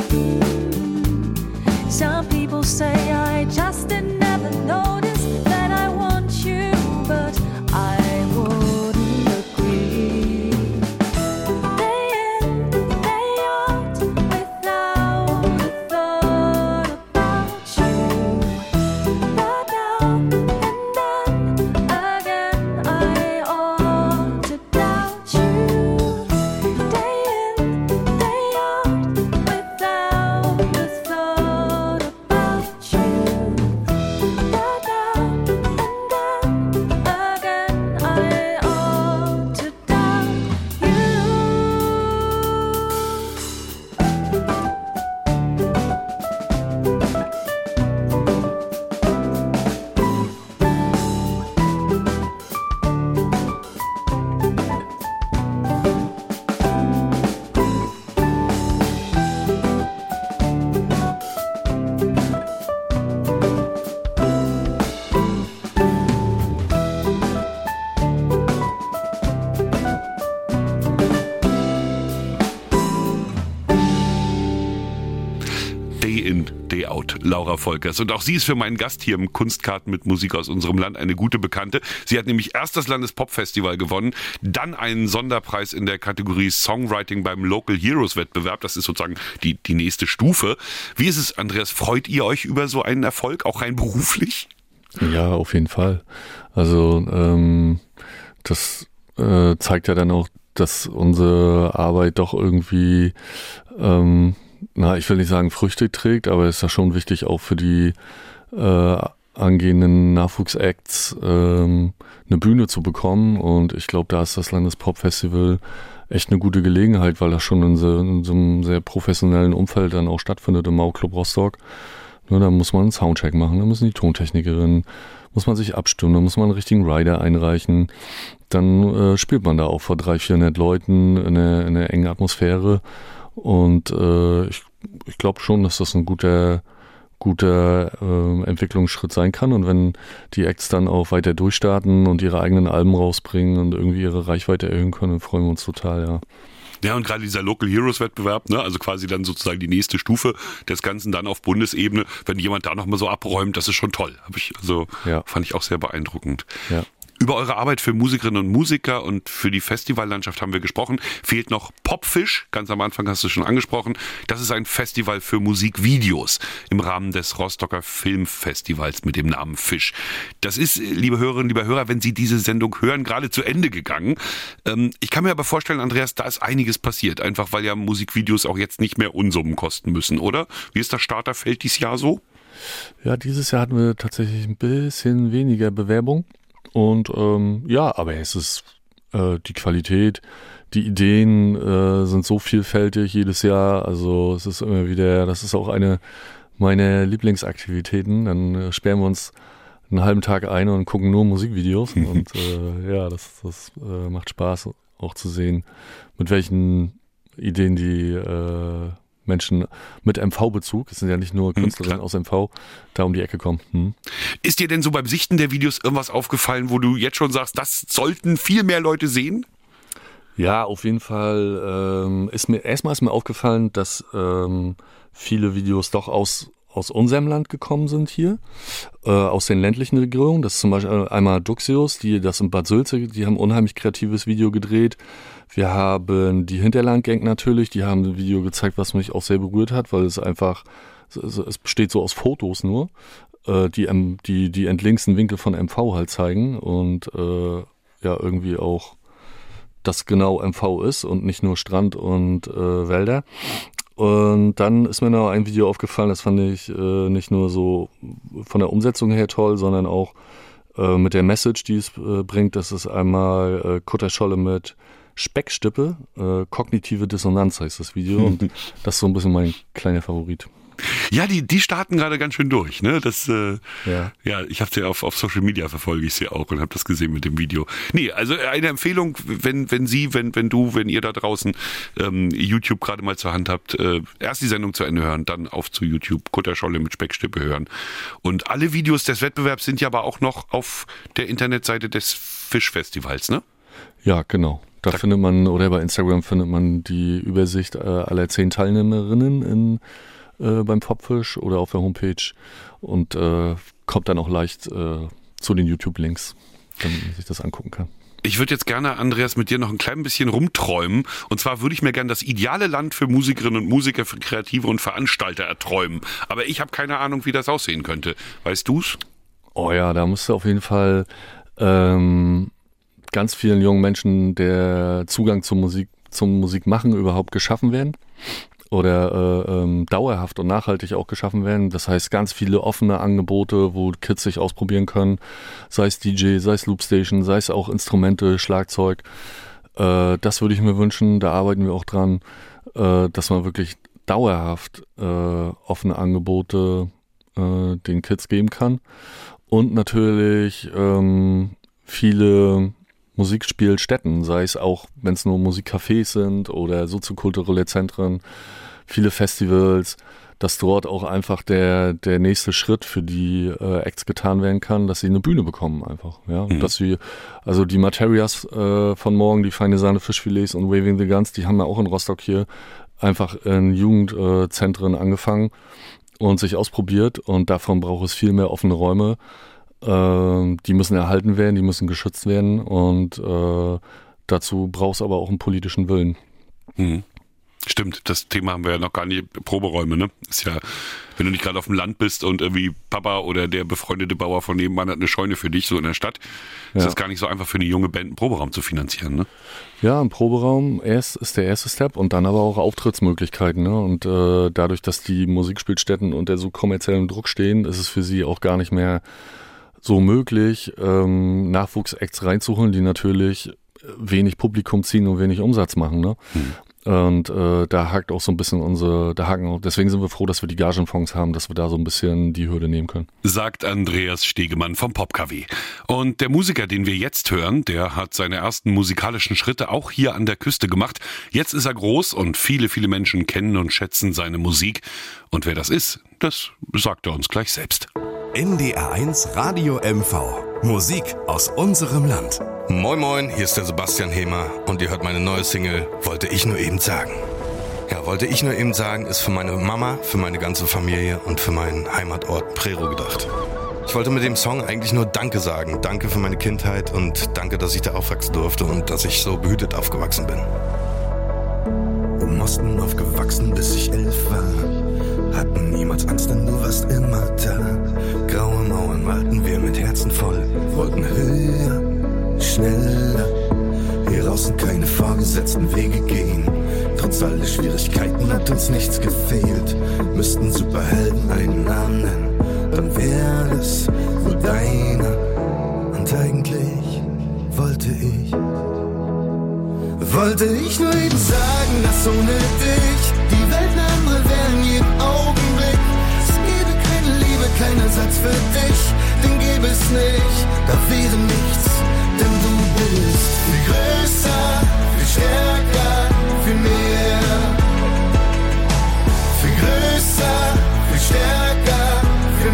Some people say I just didn't never notice that I want you, but I wouldn't agree. Day in, day out, without a thought about you. But now and then again, I ought to doubt you. Day in, day out, without a thought about you. But now and then again, I ought to doubt you. Day in, Day out, Laura Volkers. Und auch sie ist für meinen Gast hier im Kunstkarten mit Musik aus unserem Land eine gute Bekannte. Sie hat nämlich erst das Landespopfestival gewonnen, dann einen Sonderpreis in der Kategorie Songwriting beim Local Heroes Wettbewerb. Das ist sozusagen die, die nächste Stufe. Wie ist es, Andreas? Freut ihr euch über so einen Erfolg, auch rein beruflich? Ja, auf jeden Fall. Also ähm, das äh, zeigt ja dann auch, dass unsere Arbeit doch irgendwie, ähm, na, ich will nicht sagen Früchte trägt, aber es ist ja schon wichtig auch für die äh, angehenden Nachwuchsacts ähm, eine Bühne zu bekommen. Und ich glaube, da ist das Landespopfestival echt eine gute Gelegenheit, weil das schon in so, in so einem sehr professionellen Umfeld dann auch stattfindet im Mau-Club Rostock. Nur da muss man einen Soundcheck machen, da müssen die Tontechnikerinnen, muss man sich abstimmen, da muss man einen richtigen Rider einreichen. Dann äh, spielt man da auch vor dreihundert, vierhundert Leuten in einer, in einer engen Atmosphäre. Und äh, ich, ich glaube schon, dass das ein guter, guter äh, Entwicklungsschritt sein kann. Und wenn die Acts dann auch weiter durchstarten und ihre eigenen Alben rausbringen und irgendwie ihre Reichweite erhöhen können, dann freuen wir uns total, ja. Ja, und gerade dieser Local Heroes Wettbewerb, ne, also quasi dann sozusagen die nächste Stufe des Ganzen dann auf Bundesebene, wenn jemand da nochmal so abräumt, das ist schon toll. Hab ich, also ja. Fand ich auch sehr beeindruckend. Ja. Über eure Arbeit für Musikerinnen und Musiker und für die Festivallandschaft haben wir gesprochen. Fehlt noch Popfish, ganz am Anfang hast du schon angesprochen. Das ist ein Festival für Musikvideos im Rahmen des Rostocker Filmfestivals mit dem Namen Fisch. Das ist, liebe Hörerinnen, liebe Hörer, wenn Sie diese Sendung hören, gerade zu Ende gegangen. Ähm, ich kann mir aber vorstellen, Andreas, da ist einiges passiert, einfach weil ja Musikvideos auch jetzt nicht mehr Unsummen kosten müssen, oder? Wie ist das Starterfeld dieses Jahr so? Ja, dieses Jahr hatten wir tatsächlich ein bisschen weniger Bewerbung. Und ähm, ja, aber es ist äh, die Qualität, die Ideen äh, sind so vielfältig jedes Jahr. Also es ist immer wieder, das ist auch eine meiner Lieblingsaktivitäten. Dann äh, sperren wir uns einen halben Tag ein und gucken nur Musikvideos. Und äh, ja, das, das äh, macht Spaß auch zu sehen, mit welchen Ideen die äh, Menschen mit M V-Bezug, es sind ja nicht nur Künstlerinnen hm, aus M V, da um die Ecke kommen. Hm. Ist dir denn so beim Sichten der Videos irgendwas aufgefallen, wo du jetzt schon sagst, das sollten viel mehr Leute sehen? Ja, auf jeden Fall ähm, ist mir erstmal ist mir aufgefallen, dass ähm, viele Videos doch aus aus unserem Land gekommen sind hier, äh, aus den ländlichen Regionen. Das ist zum Beispiel einmal Duxius, die das in Bad Sülze, die haben ein unheimlich kreatives Video gedreht. Wir haben die Hinterlandgang natürlich, die haben ein Video gezeigt, was mich auch sehr berührt hat, weil es einfach, es besteht so aus Fotos nur, äh, die, die die entlinksten Winkel von M V halt zeigen und äh, ja irgendwie auch das genau M V ist und nicht nur Strand und äh, Wälder. Und dann ist mir noch ein Video aufgefallen, das fand ich äh, nicht nur so von der Umsetzung her toll, sondern auch äh, mit der Message, die es äh, bringt. Das ist einmal äh, Kutterscholle mit Speckstippe, äh, kognitive Dissonanz heißt das Video und das ist so ein bisschen mein kleiner Favorit. Ja, die, die starten gerade ganz schön durch, ne? Das, äh, ja. ja, ich habe sie ja auf, auf Social Media verfolge ich sie auch und habe das gesehen mit dem Video. Nee, also eine Empfehlung, wenn, wenn Sie, wenn, wenn du, wenn ihr da draußen ähm, YouTube gerade mal zur Hand habt, äh, erst die Sendung zu Ende hören, dann auf zu YouTube, Kutter Scholle mit Speckstippe hören. Und alle Videos des Wettbewerbs sind ja aber auch noch auf der Internetseite des Fischfestivals, ne? Ja, genau. Da, da findet man, oder bei Instagram findet man die Übersicht äh, aller zehn Teilnehmerinnen in, äh, beim Popfisch oder auf der Homepage und äh, kommt dann auch leicht äh, zu den YouTube-Links, damit man sich das angucken kann. Ich würde jetzt gerne, Andreas, mit dir noch ein klein bisschen rumträumen. Und zwar würde ich mir gerne das ideale Land für Musikerinnen und Musiker, für Kreative und Veranstalter erträumen. Aber ich habe keine Ahnung, wie das aussehen könnte. Weißt du's? Oh ja, da müsste auf jeden Fall ähm, ganz vielen jungen Menschen der Zugang zur Musik, zum Musikmachen überhaupt geschaffen werden oder äh, ähm, dauerhaft und nachhaltig auch geschaffen werden. Das heißt, ganz viele offene Angebote, wo Kids sich ausprobieren können, sei es D J, sei es Loopstation, sei es auch Instrumente, Schlagzeug. Äh, das würde ich mir wünschen, da arbeiten wir auch dran, äh, dass man wirklich dauerhaft äh, offene Angebote äh, den Kids geben kann. Und natürlich ähm, viele Musikspielstätten, sei es auch, wenn es nur Musikcafés sind oder soziokulturelle Zentren, viele Festivals, dass dort auch einfach der, der nächste Schritt für die äh, Acts getan werden kann, dass sie eine Bühne bekommen einfach. Ja? Mhm. Dass wir, also die Materias äh, von morgen, die Feine Sahne Fischfilets und Waving the Guns, die haben ja auch in Rostock hier einfach in Jugendzentren äh, angefangen und sich ausprobiert und davon braucht es viel mehr offene Räume. Äh, die müssen erhalten werden, die müssen geschützt werden und äh, dazu braucht es aber auch einen politischen Willen. Mhm. Stimmt, das Thema haben wir ja noch gar nicht. Proberäume, ne? Ist ja, wenn du nicht gerade auf dem Land bist und irgendwie Papa oder der befreundete Bauer von nebenan hat eine Scheune für dich, so in der Stadt, ja. Ist das gar nicht so einfach für eine junge Band, einen Proberaum zu finanzieren, ne? Ja, ein Proberaum erst ist der erste Step und dann aber auch Auftrittsmöglichkeiten, ne? Und äh, dadurch, dass die Musikspielstätten unter so kommerziellem Druck stehen, ist es für sie auch gar nicht mehr so möglich, ähm, Nachwuchsacts reinzuholen, die natürlich wenig Publikum ziehen und wenig Umsatz machen, ne? Hm. Und äh, da hakt auch so ein bisschen unsere, da haken auch, deswegen sind wir froh, dass wir die Gagenfonds haben, dass wir da so ein bisschen die Hürde nehmen können. Sagt Andreas Stegemann vom Pop-K W. Und der Musiker, den wir jetzt hören, der hat seine ersten musikalischen Schritte auch hier an der Küste gemacht. Jetzt ist er groß und viele, viele Menschen kennen und schätzen seine Musik. Und wer das ist, das sagt er uns gleich selbst. N D R eins Radio M V. Musik aus unserem Land. Moin Moin, hier ist der Sebastian Hemer und ihr hört meine neue Single Wollte ich nur eben sagen. Ja, Wollte ich nur eben sagen ist für meine Mama, für meine ganze Familie und für meinen Heimatort Prerow gedacht. Ich wollte mit dem Song eigentlich nur Danke sagen. Danke für meine Kindheit und danke, dass ich da aufwachsen durfte und dass ich so behütet aufgewachsen bin. Im Osten aufgewachsen, bis ich elf war. Hatten niemals Angst, denn du warst immer da. Graue Mauern malten wir mit Herzen voll. Wollten höher, schneller. Hier draußen keine vorgesetzten Wege gehen. Trotz aller Schwierigkeiten hat uns nichts gefehlt. Müssten Superhelden einen Namen nennen, dann wäre das wohl deiner. Und eigentlich wollte ich, wollte ich nur eben sagen, dass ohne dich die Welt eine andere wäre in jedem Augenblick. Es gäbe keine Liebe, keinen Ersatz für dich, den gäbe es nicht, da wäre nichts, denn du bist viel größer, viel stärker, viel mehr. Viel größer, viel stärker, viel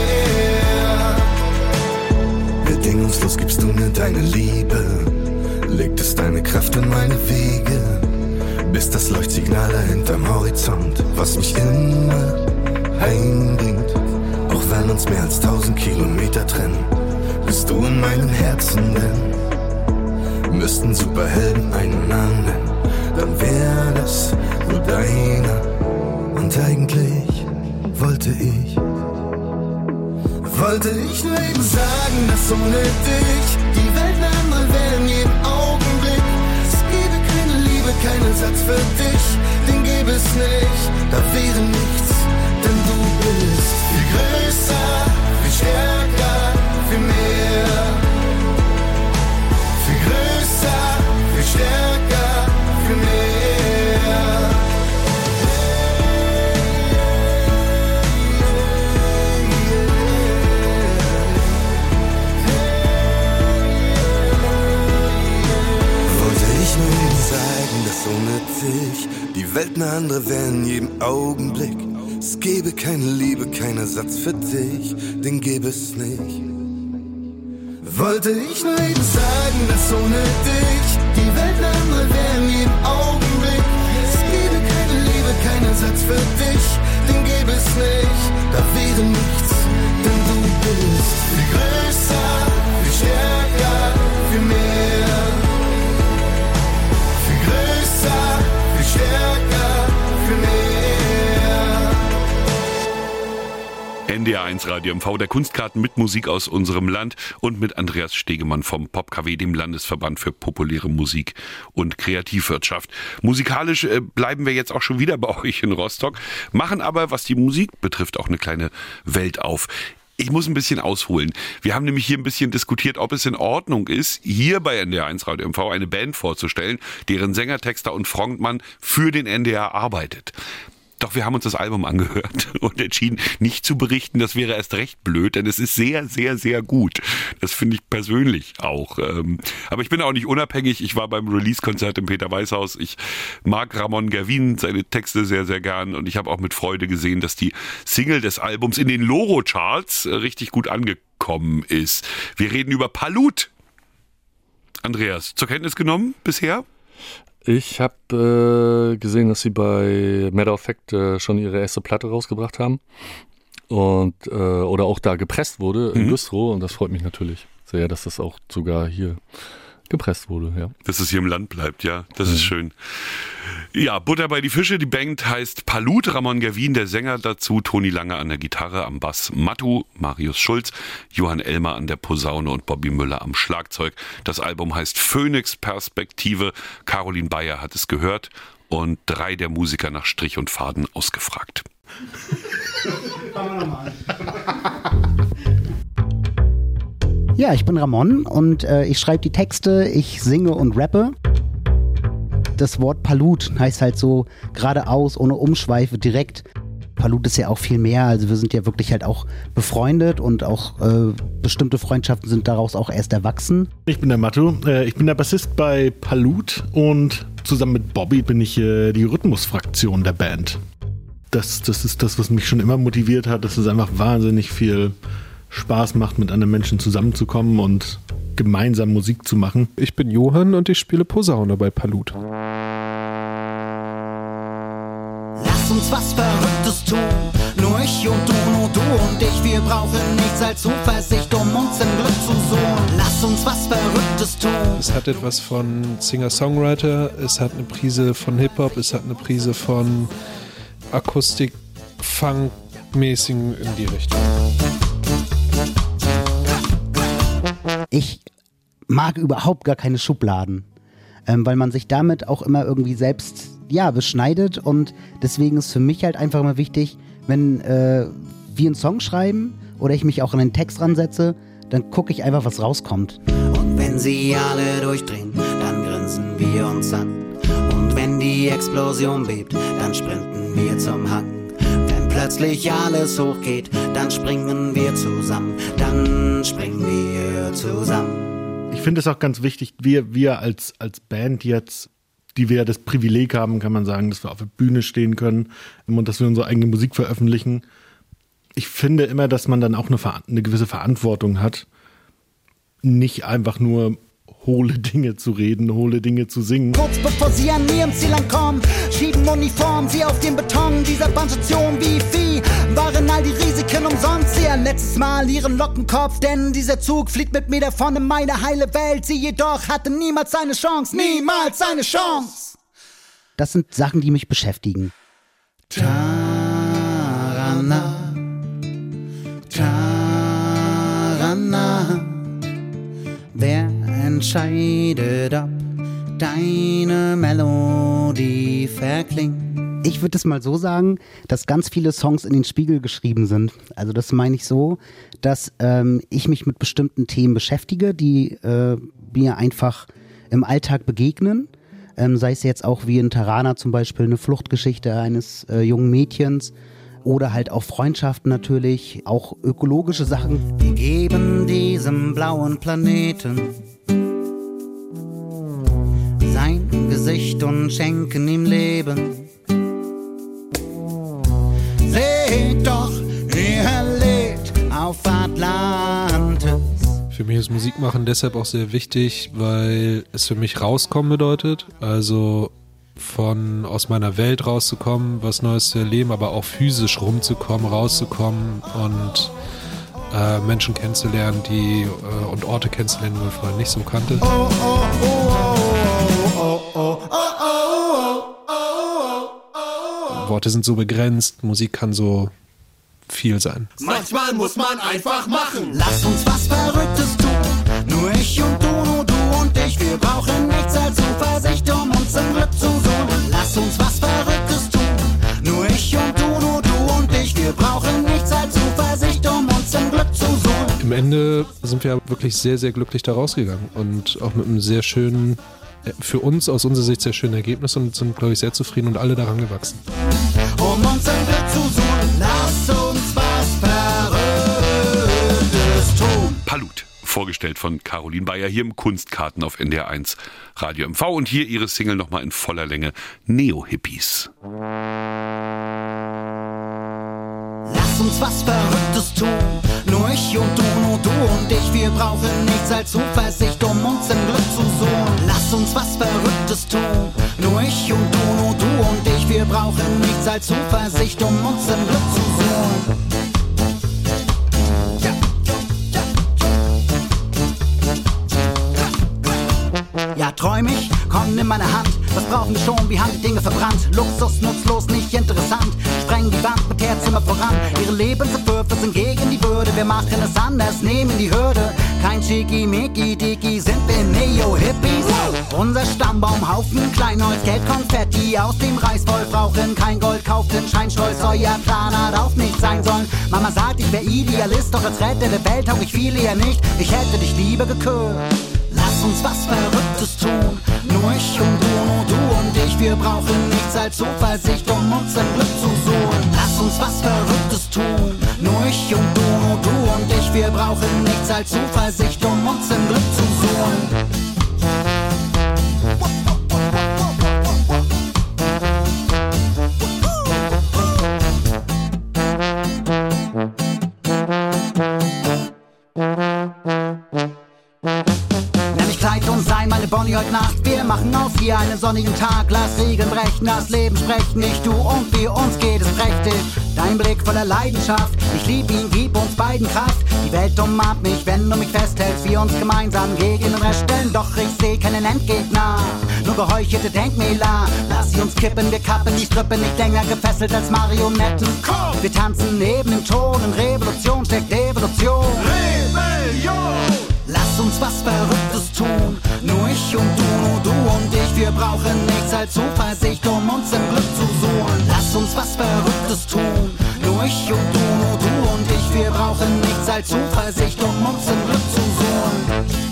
mehr. Bedingungslos gibst du mir deine Liebe, legtest deine Kraft in meine Wege, bis das Leuchtsignal hinterm Horizont, was mich immer heimbringt. Auch wenn uns mehr als tausend Kilometer trennen, bist du in meinem Herzen, denn müssten Superhelden einen Namen nennen, dann wäre das wohl deiner. Und eigentlich wollte ich, wollte ich nur eben sagen, dass ohne dich die Welt eine andere wäre in jedem Augenblick. Es gäbe keine Liebe, keinen Ersatz für dich, den gäbe es nicht, da wäre nichts, denn du bist viel größer, viel stärker, viel mehr. Viel größer, viel stärker, viel mehr. Welt eine andere wäre in jedem Augenblick. Es gäbe keine Liebe, kein Ersatz für dich, den gäbe es nicht. Wollte ich nur eben sagen, dass ohne dich die Welt eine andere wäre in jedem Augenblick. Es gäbe keine Liebe, kein Ersatz für dich, den gäbe es nicht. Da wäre nichts, denn du bist viel größer, viel stärker, viel mehr. Viel größer, viel stärker, viel mehr. N D R eins Radio M V, der Kunstkarten mit Musik aus unserem Land und mit Andreas Stegemann vom Pop-K W, dem Landesverband für populäre Musik und Kreativwirtschaft. Musikalisch äh, bleiben wir jetzt auch schon wieder bei euch in Rostock, machen aber, was die Musik betrifft, auch eine kleine Welt auf. Ich muss ein bisschen ausholen. Wir haben nämlich hier ein bisschen diskutiert, ob es in Ordnung ist, hier bei N D R eins Radio M V eine Band vorzustellen, deren Sänger, Texter und Frontmann für den N D R arbeitet. Doch wir haben uns das Album angehört und entschieden, nicht zu berichten. Das wäre erst recht blöd, denn es ist sehr, sehr, sehr gut. Das finde ich persönlich auch. Aber ich bin auch nicht unabhängig. Ich war beim Release-Konzert im Peter-Weiß-Haus. Ich mag Ramon Gervin, seine Texte sehr, sehr gern. Und ich habe auch mit Freude gesehen, dass die Single des Albums in den Loro-Charts richtig gut angekommen ist. Wir reden über Palut. Andreas, zur Kenntnis genommen bisher? Ich habe äh, gesehen, dass sie bei Matter of Fact äh, schon ihre erste Platte rausgebracht haben und äh, oder auch da gepresst wurde in mhm. Güstrow, und das freut mich natürlich sehr, dass das auch sogar hier gepresst wurde. Ja. Dass es hier im Land bleibt, ja, das mhm. ist schön. Ja, Butter bei die Fische, die Band heißt Palut, Ramon Gervin, der Sänger dazu, Toni Lange an der Gitarre, am Bass Mattu, Marius Schulz, Johann Elmer an der Posaune und Bobby Müller am Schlagzeug. Das Album heißt Phoenix Perspektive, Caroline Bayer hat es gehört und drei der Musiker nach Strich und Faden ausgefragt. Ja, ich bin Ramon und äh, ich schreibe die Texte, ich singe und rappe. Das Wort Palut heißt halt so geradeaus, ohne Umschweife, direkt. Palut ist ja auch viel mehr, also wir sind ja wirklich halt auch befreundet und auch äh, bestimmte Freundschaften sind daraus auch erst erwachsen. Ich bin der Mattu, äh, ich bin der Bassist bei Palut und zusammen mit Bobby bin ich äh, die Rhythmusfraktion der Band. Das, das ist das, was mich schon immer motiviert hat, dass es einfach wahnsinnig viel Spaß macht, mit anderen Menschen zusammenzukommen und gemeinsam Musik zu machen. Ich bin Johann und ich spiele Posaune bei Palut. Lass uns was Verrücktes tun, nur ich und du, nur du und ich. Wir brauchen nichts als Zuversicht, um uns im Glück zu suchen. Lass uns was Verrücktes tun. Es hat etwas von Singer-Songwriter, es hat eine Prise von Hip-Hop, es hat eine Prise von Akustik, Funk-mäßigen in die Richtung. Ich mag überhaupt gar keine Schubladen, ähm, weil man sich damit auch immer irgendwie selbst ja, beschneidet, und deswegen ist für mich halt einfach immer wichtig, wenn äh, wir einen Song schreiben oder ich mich auch an den Text ransetze, dann gucke ich einfach, was rauskommt. Und wenn sie alle durchdrehen, dann grinsen wir uns an. Und wenn die Explosion bebt, dann sprinten wir zum Hang. Wenn plötzlich alles hochgeht, dann springen wir zusammen, dann springen wir zusammen. Ich finde es auch ganz wichtig, wir, wir als, als Band jetzt, die wir das Privileg haben, kann man sagen, dass wir auf der Bühne stehen können und dass wir unsere eigene Musik veröffentlichen. Ich finde immer, dass man dann auch eine, eine gewisse Verantwortung hat, nicht einfach nur hohle Dinge zu reden, hohle Dinge zu singen. Kurz bevor sie an ihrem Ziel ankommen, schieben Uniformen sie auf den Beton dieser Bahnstation wie Vieh. Waren all die Risiken umsonst, sie ein letztes Mal ihren Lockenkopf, denn dieser Zug fliegt mit mir davon in meine heile Welt. Sie jedoch hatte niemals eine Chance, niemals eine Chance. Das sind Sachen, die mich beschäftigen. Tarana, Tarana, wer entscheidet, ob deine Melodie verklingt? Ich würde es mal so sagen, dass ganz viele Songs in den Spiegel geschrieben sind. Also das meine ich so, dass ähm, ich mich mit bestimmten Themen beschäftige, die äh, mir einfach im Alltag begegnen. Ähm, sei es jetzt auch wie in Tarana zum Beispiel eine Fluchtgeschichte eines äh, jungen Mädchens oder halt auch Freundschaften natürlich, auch ökologische Sachen. Wir geben diesem blauen Planeten sein Gesicht und schenken ihm Leben. Für mich ist Musikmachen deshalb auch sehr wichtig, weil es für mich rauskommen bedeutet. Also von aus meiner Welt rauszukommen, was Neues zu erleben, aber auch physisch rumzukommen, rauszukommen und äh, Menschen kennenzulernen, die äh, und Orte kennenzulernen, die man vorher nicht so kannte. Oh, oh, oh, oh, oh, oh, oh, oh. Worte sind so begrenzt, Musik kann so viel sein. Manchmal muss man einfach machen. Lass uns was Verrücktes tun. Nur ich und du, nur du und ich. Wir brauchen nichts als Zuversicht, um uns im Glück zu suchen. Lass uns was Verrücktes tun. Nur ich und du, nur du und ich. Wir brauchen nichts als Zuversicht, um uns im Glück zu suchen. Im Ende sind wir wirklich sehr, sehr glücklich da rausgegangen und auch mit einem sehr schönen, für uns aus unserer Sicht sehr schönen Ergebnis und sind, glaube ich, sehr zufrieden und alle daran gewachsen. Um uns im Glück zu suchen, lass uns was Verrücktes tun. Palut, vorgestellt von Caroline Bayer hier im Kunstkarten auf N D R eins Radio M V und hier ihre Single nochmal in voller Länge, Neo-Hippies. Lass uns was Verrücktes tun. Nur ich und du, nur du und ich. Wir brauchen nichts als Zuversicht, um uns im Glück zu suchen. Lass uns was Verrücktes tun. Nur ich und du, nur du und ich. Wir brauchen nichts als Zuversicht, um uns im Glück zu suchen. Ja, träum ich, komm, nimm meine Hand. Was brauchen wir schon, wie haben die Dinge verbrannt? Luxus, nutzlos, nicht interessant. Sprengen die Wand mit Herz immer voran. Ihre Lebensentwürfe sind gegen die Würde. Wir machen es anders, nehmen die Hürde. Kein Schickimicki-Dicki, sind wir Neo-Hippies. Unser Stammbaumhaufen, Kleinholz, Geld, Konfetti aus dem Reißwolf. Brauchen kein Gold, kauften Scheinstolz. Euer Plan hat auch nicht sein sollen. Mama sagt, ich wär Idealist, doch als Retter der Welt hab ich viel eher nicht. Ich hätte dich lieber gekürt. Lass uns was Verrücktes tun. Nur ich und du, nur du und ich. Wir brauchen nichts als Zuversicht, um uns im Glück zu suchen. Lass uns was Verrücktes tun. Nur ich und du, nur du und ich. Wir brauchen nichts als Zuversicht, um uns im Glück zu suchen. Bonnie heute Nacht, wir machen aus hier einen sonnigen Tag. Lass Regeln brechen, das Leben sprechen, nicht du und wir, uns geht es prächtig. Dein Blick voller Leidenschaft, ich lieb ihn, gib uns beiden Kraft. Die Welt umarmt mich, wenn du mich festhältst, wir uns gemeinsam gegen den Rest stellen. Doch ich seh keinen Endgegner, nur geheuchelte Denkmäler. Lass sie uns kippen, wir kappen die Strippe, nicht länger gefesselt als Marionetten. Komm! Wir tanzen neben dem Ton, in Revolution steckt Evolution. Rebellion! Lass uns was Verrücktes tun. Nur ich und du, nur du und ich. Wir brauchen nichts als Zuversicht, um uns im Glück zu suchen. Lass uns was Verrücktes tun. Nur ich und du, nur du und ich. Wir brauchen nichts als Zuversicht, um uns im Glück zu suchen.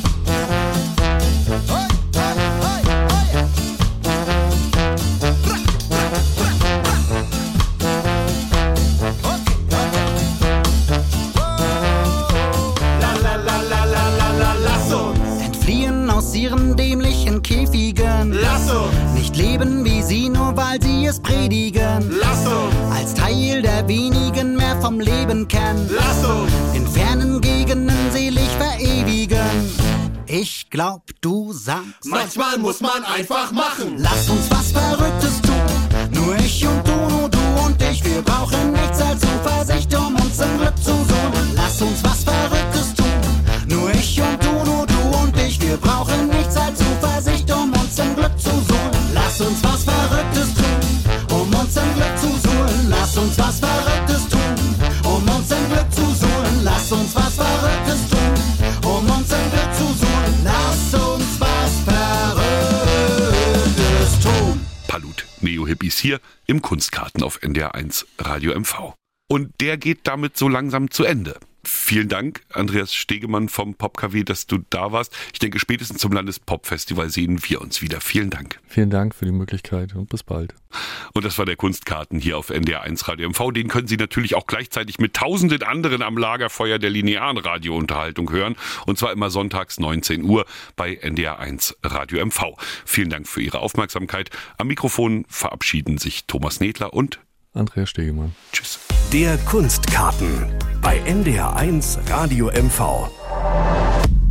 Ihren dämlichen Käfigen. Lass uns nicht leben wie sie, nur weil sie es predigen. Lass uns als Teil der wenigen mehr vom Leben kennen. Lass uns in fernen Gegenden selig verewigen. Ich glaub, du sagst, manchmal muss man einfach machen. Lass uns was Verrücktes tun. Nur ich und du, nur du und ich. Wir brauchen nichts als Zuversicht, um uns im Glück zu suchen. Lass uns was Verrücktes tun. Nur ich und du, nur du und ich. Wir brauchen nichts als Zuversicht, um uns im Glück zu suchen. Lass uns was Verrücktes tun, um uns im Glück zu suchen. Lass uns was Verrücktes tun, um uns im Glück zu suchen. Lass uns was Verrücktes tun, um uns im Glück zu suchen. Lass uns was Verrücktes tun. Palut, Neo-Hippies hier im Kunstkarten auf N D R eins Radio M V. Und der geht damit so langsam zu Ende. Vielen Dank, Andreas Stegemann vom Popcafé, dass du da warst. Ich denke, spätestens zum Landespopfestival sehen wir uns wieder. Vielen Dank. Vielen Dank für die Möglichkeit und bis bald. Und das war der Kunstkarten hier auf N D R eins Radio M V. Den können Sie natürlich auch gleichzeitig mit tausenden anderen am Lagerfeuer der linearen Radiounterhaltung hören. Und zwar immer sonntags neunzehn Uhr bei N D R eins Radio M V. Vielen Dank für Ihre Aufmerksamkeit. Am Mikrofon verabschieden sich Thomas Nedler und Andreas Stegemann. Tschüss. Der Kunstkarten bei N D R eins Radio M V.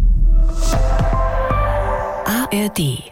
R D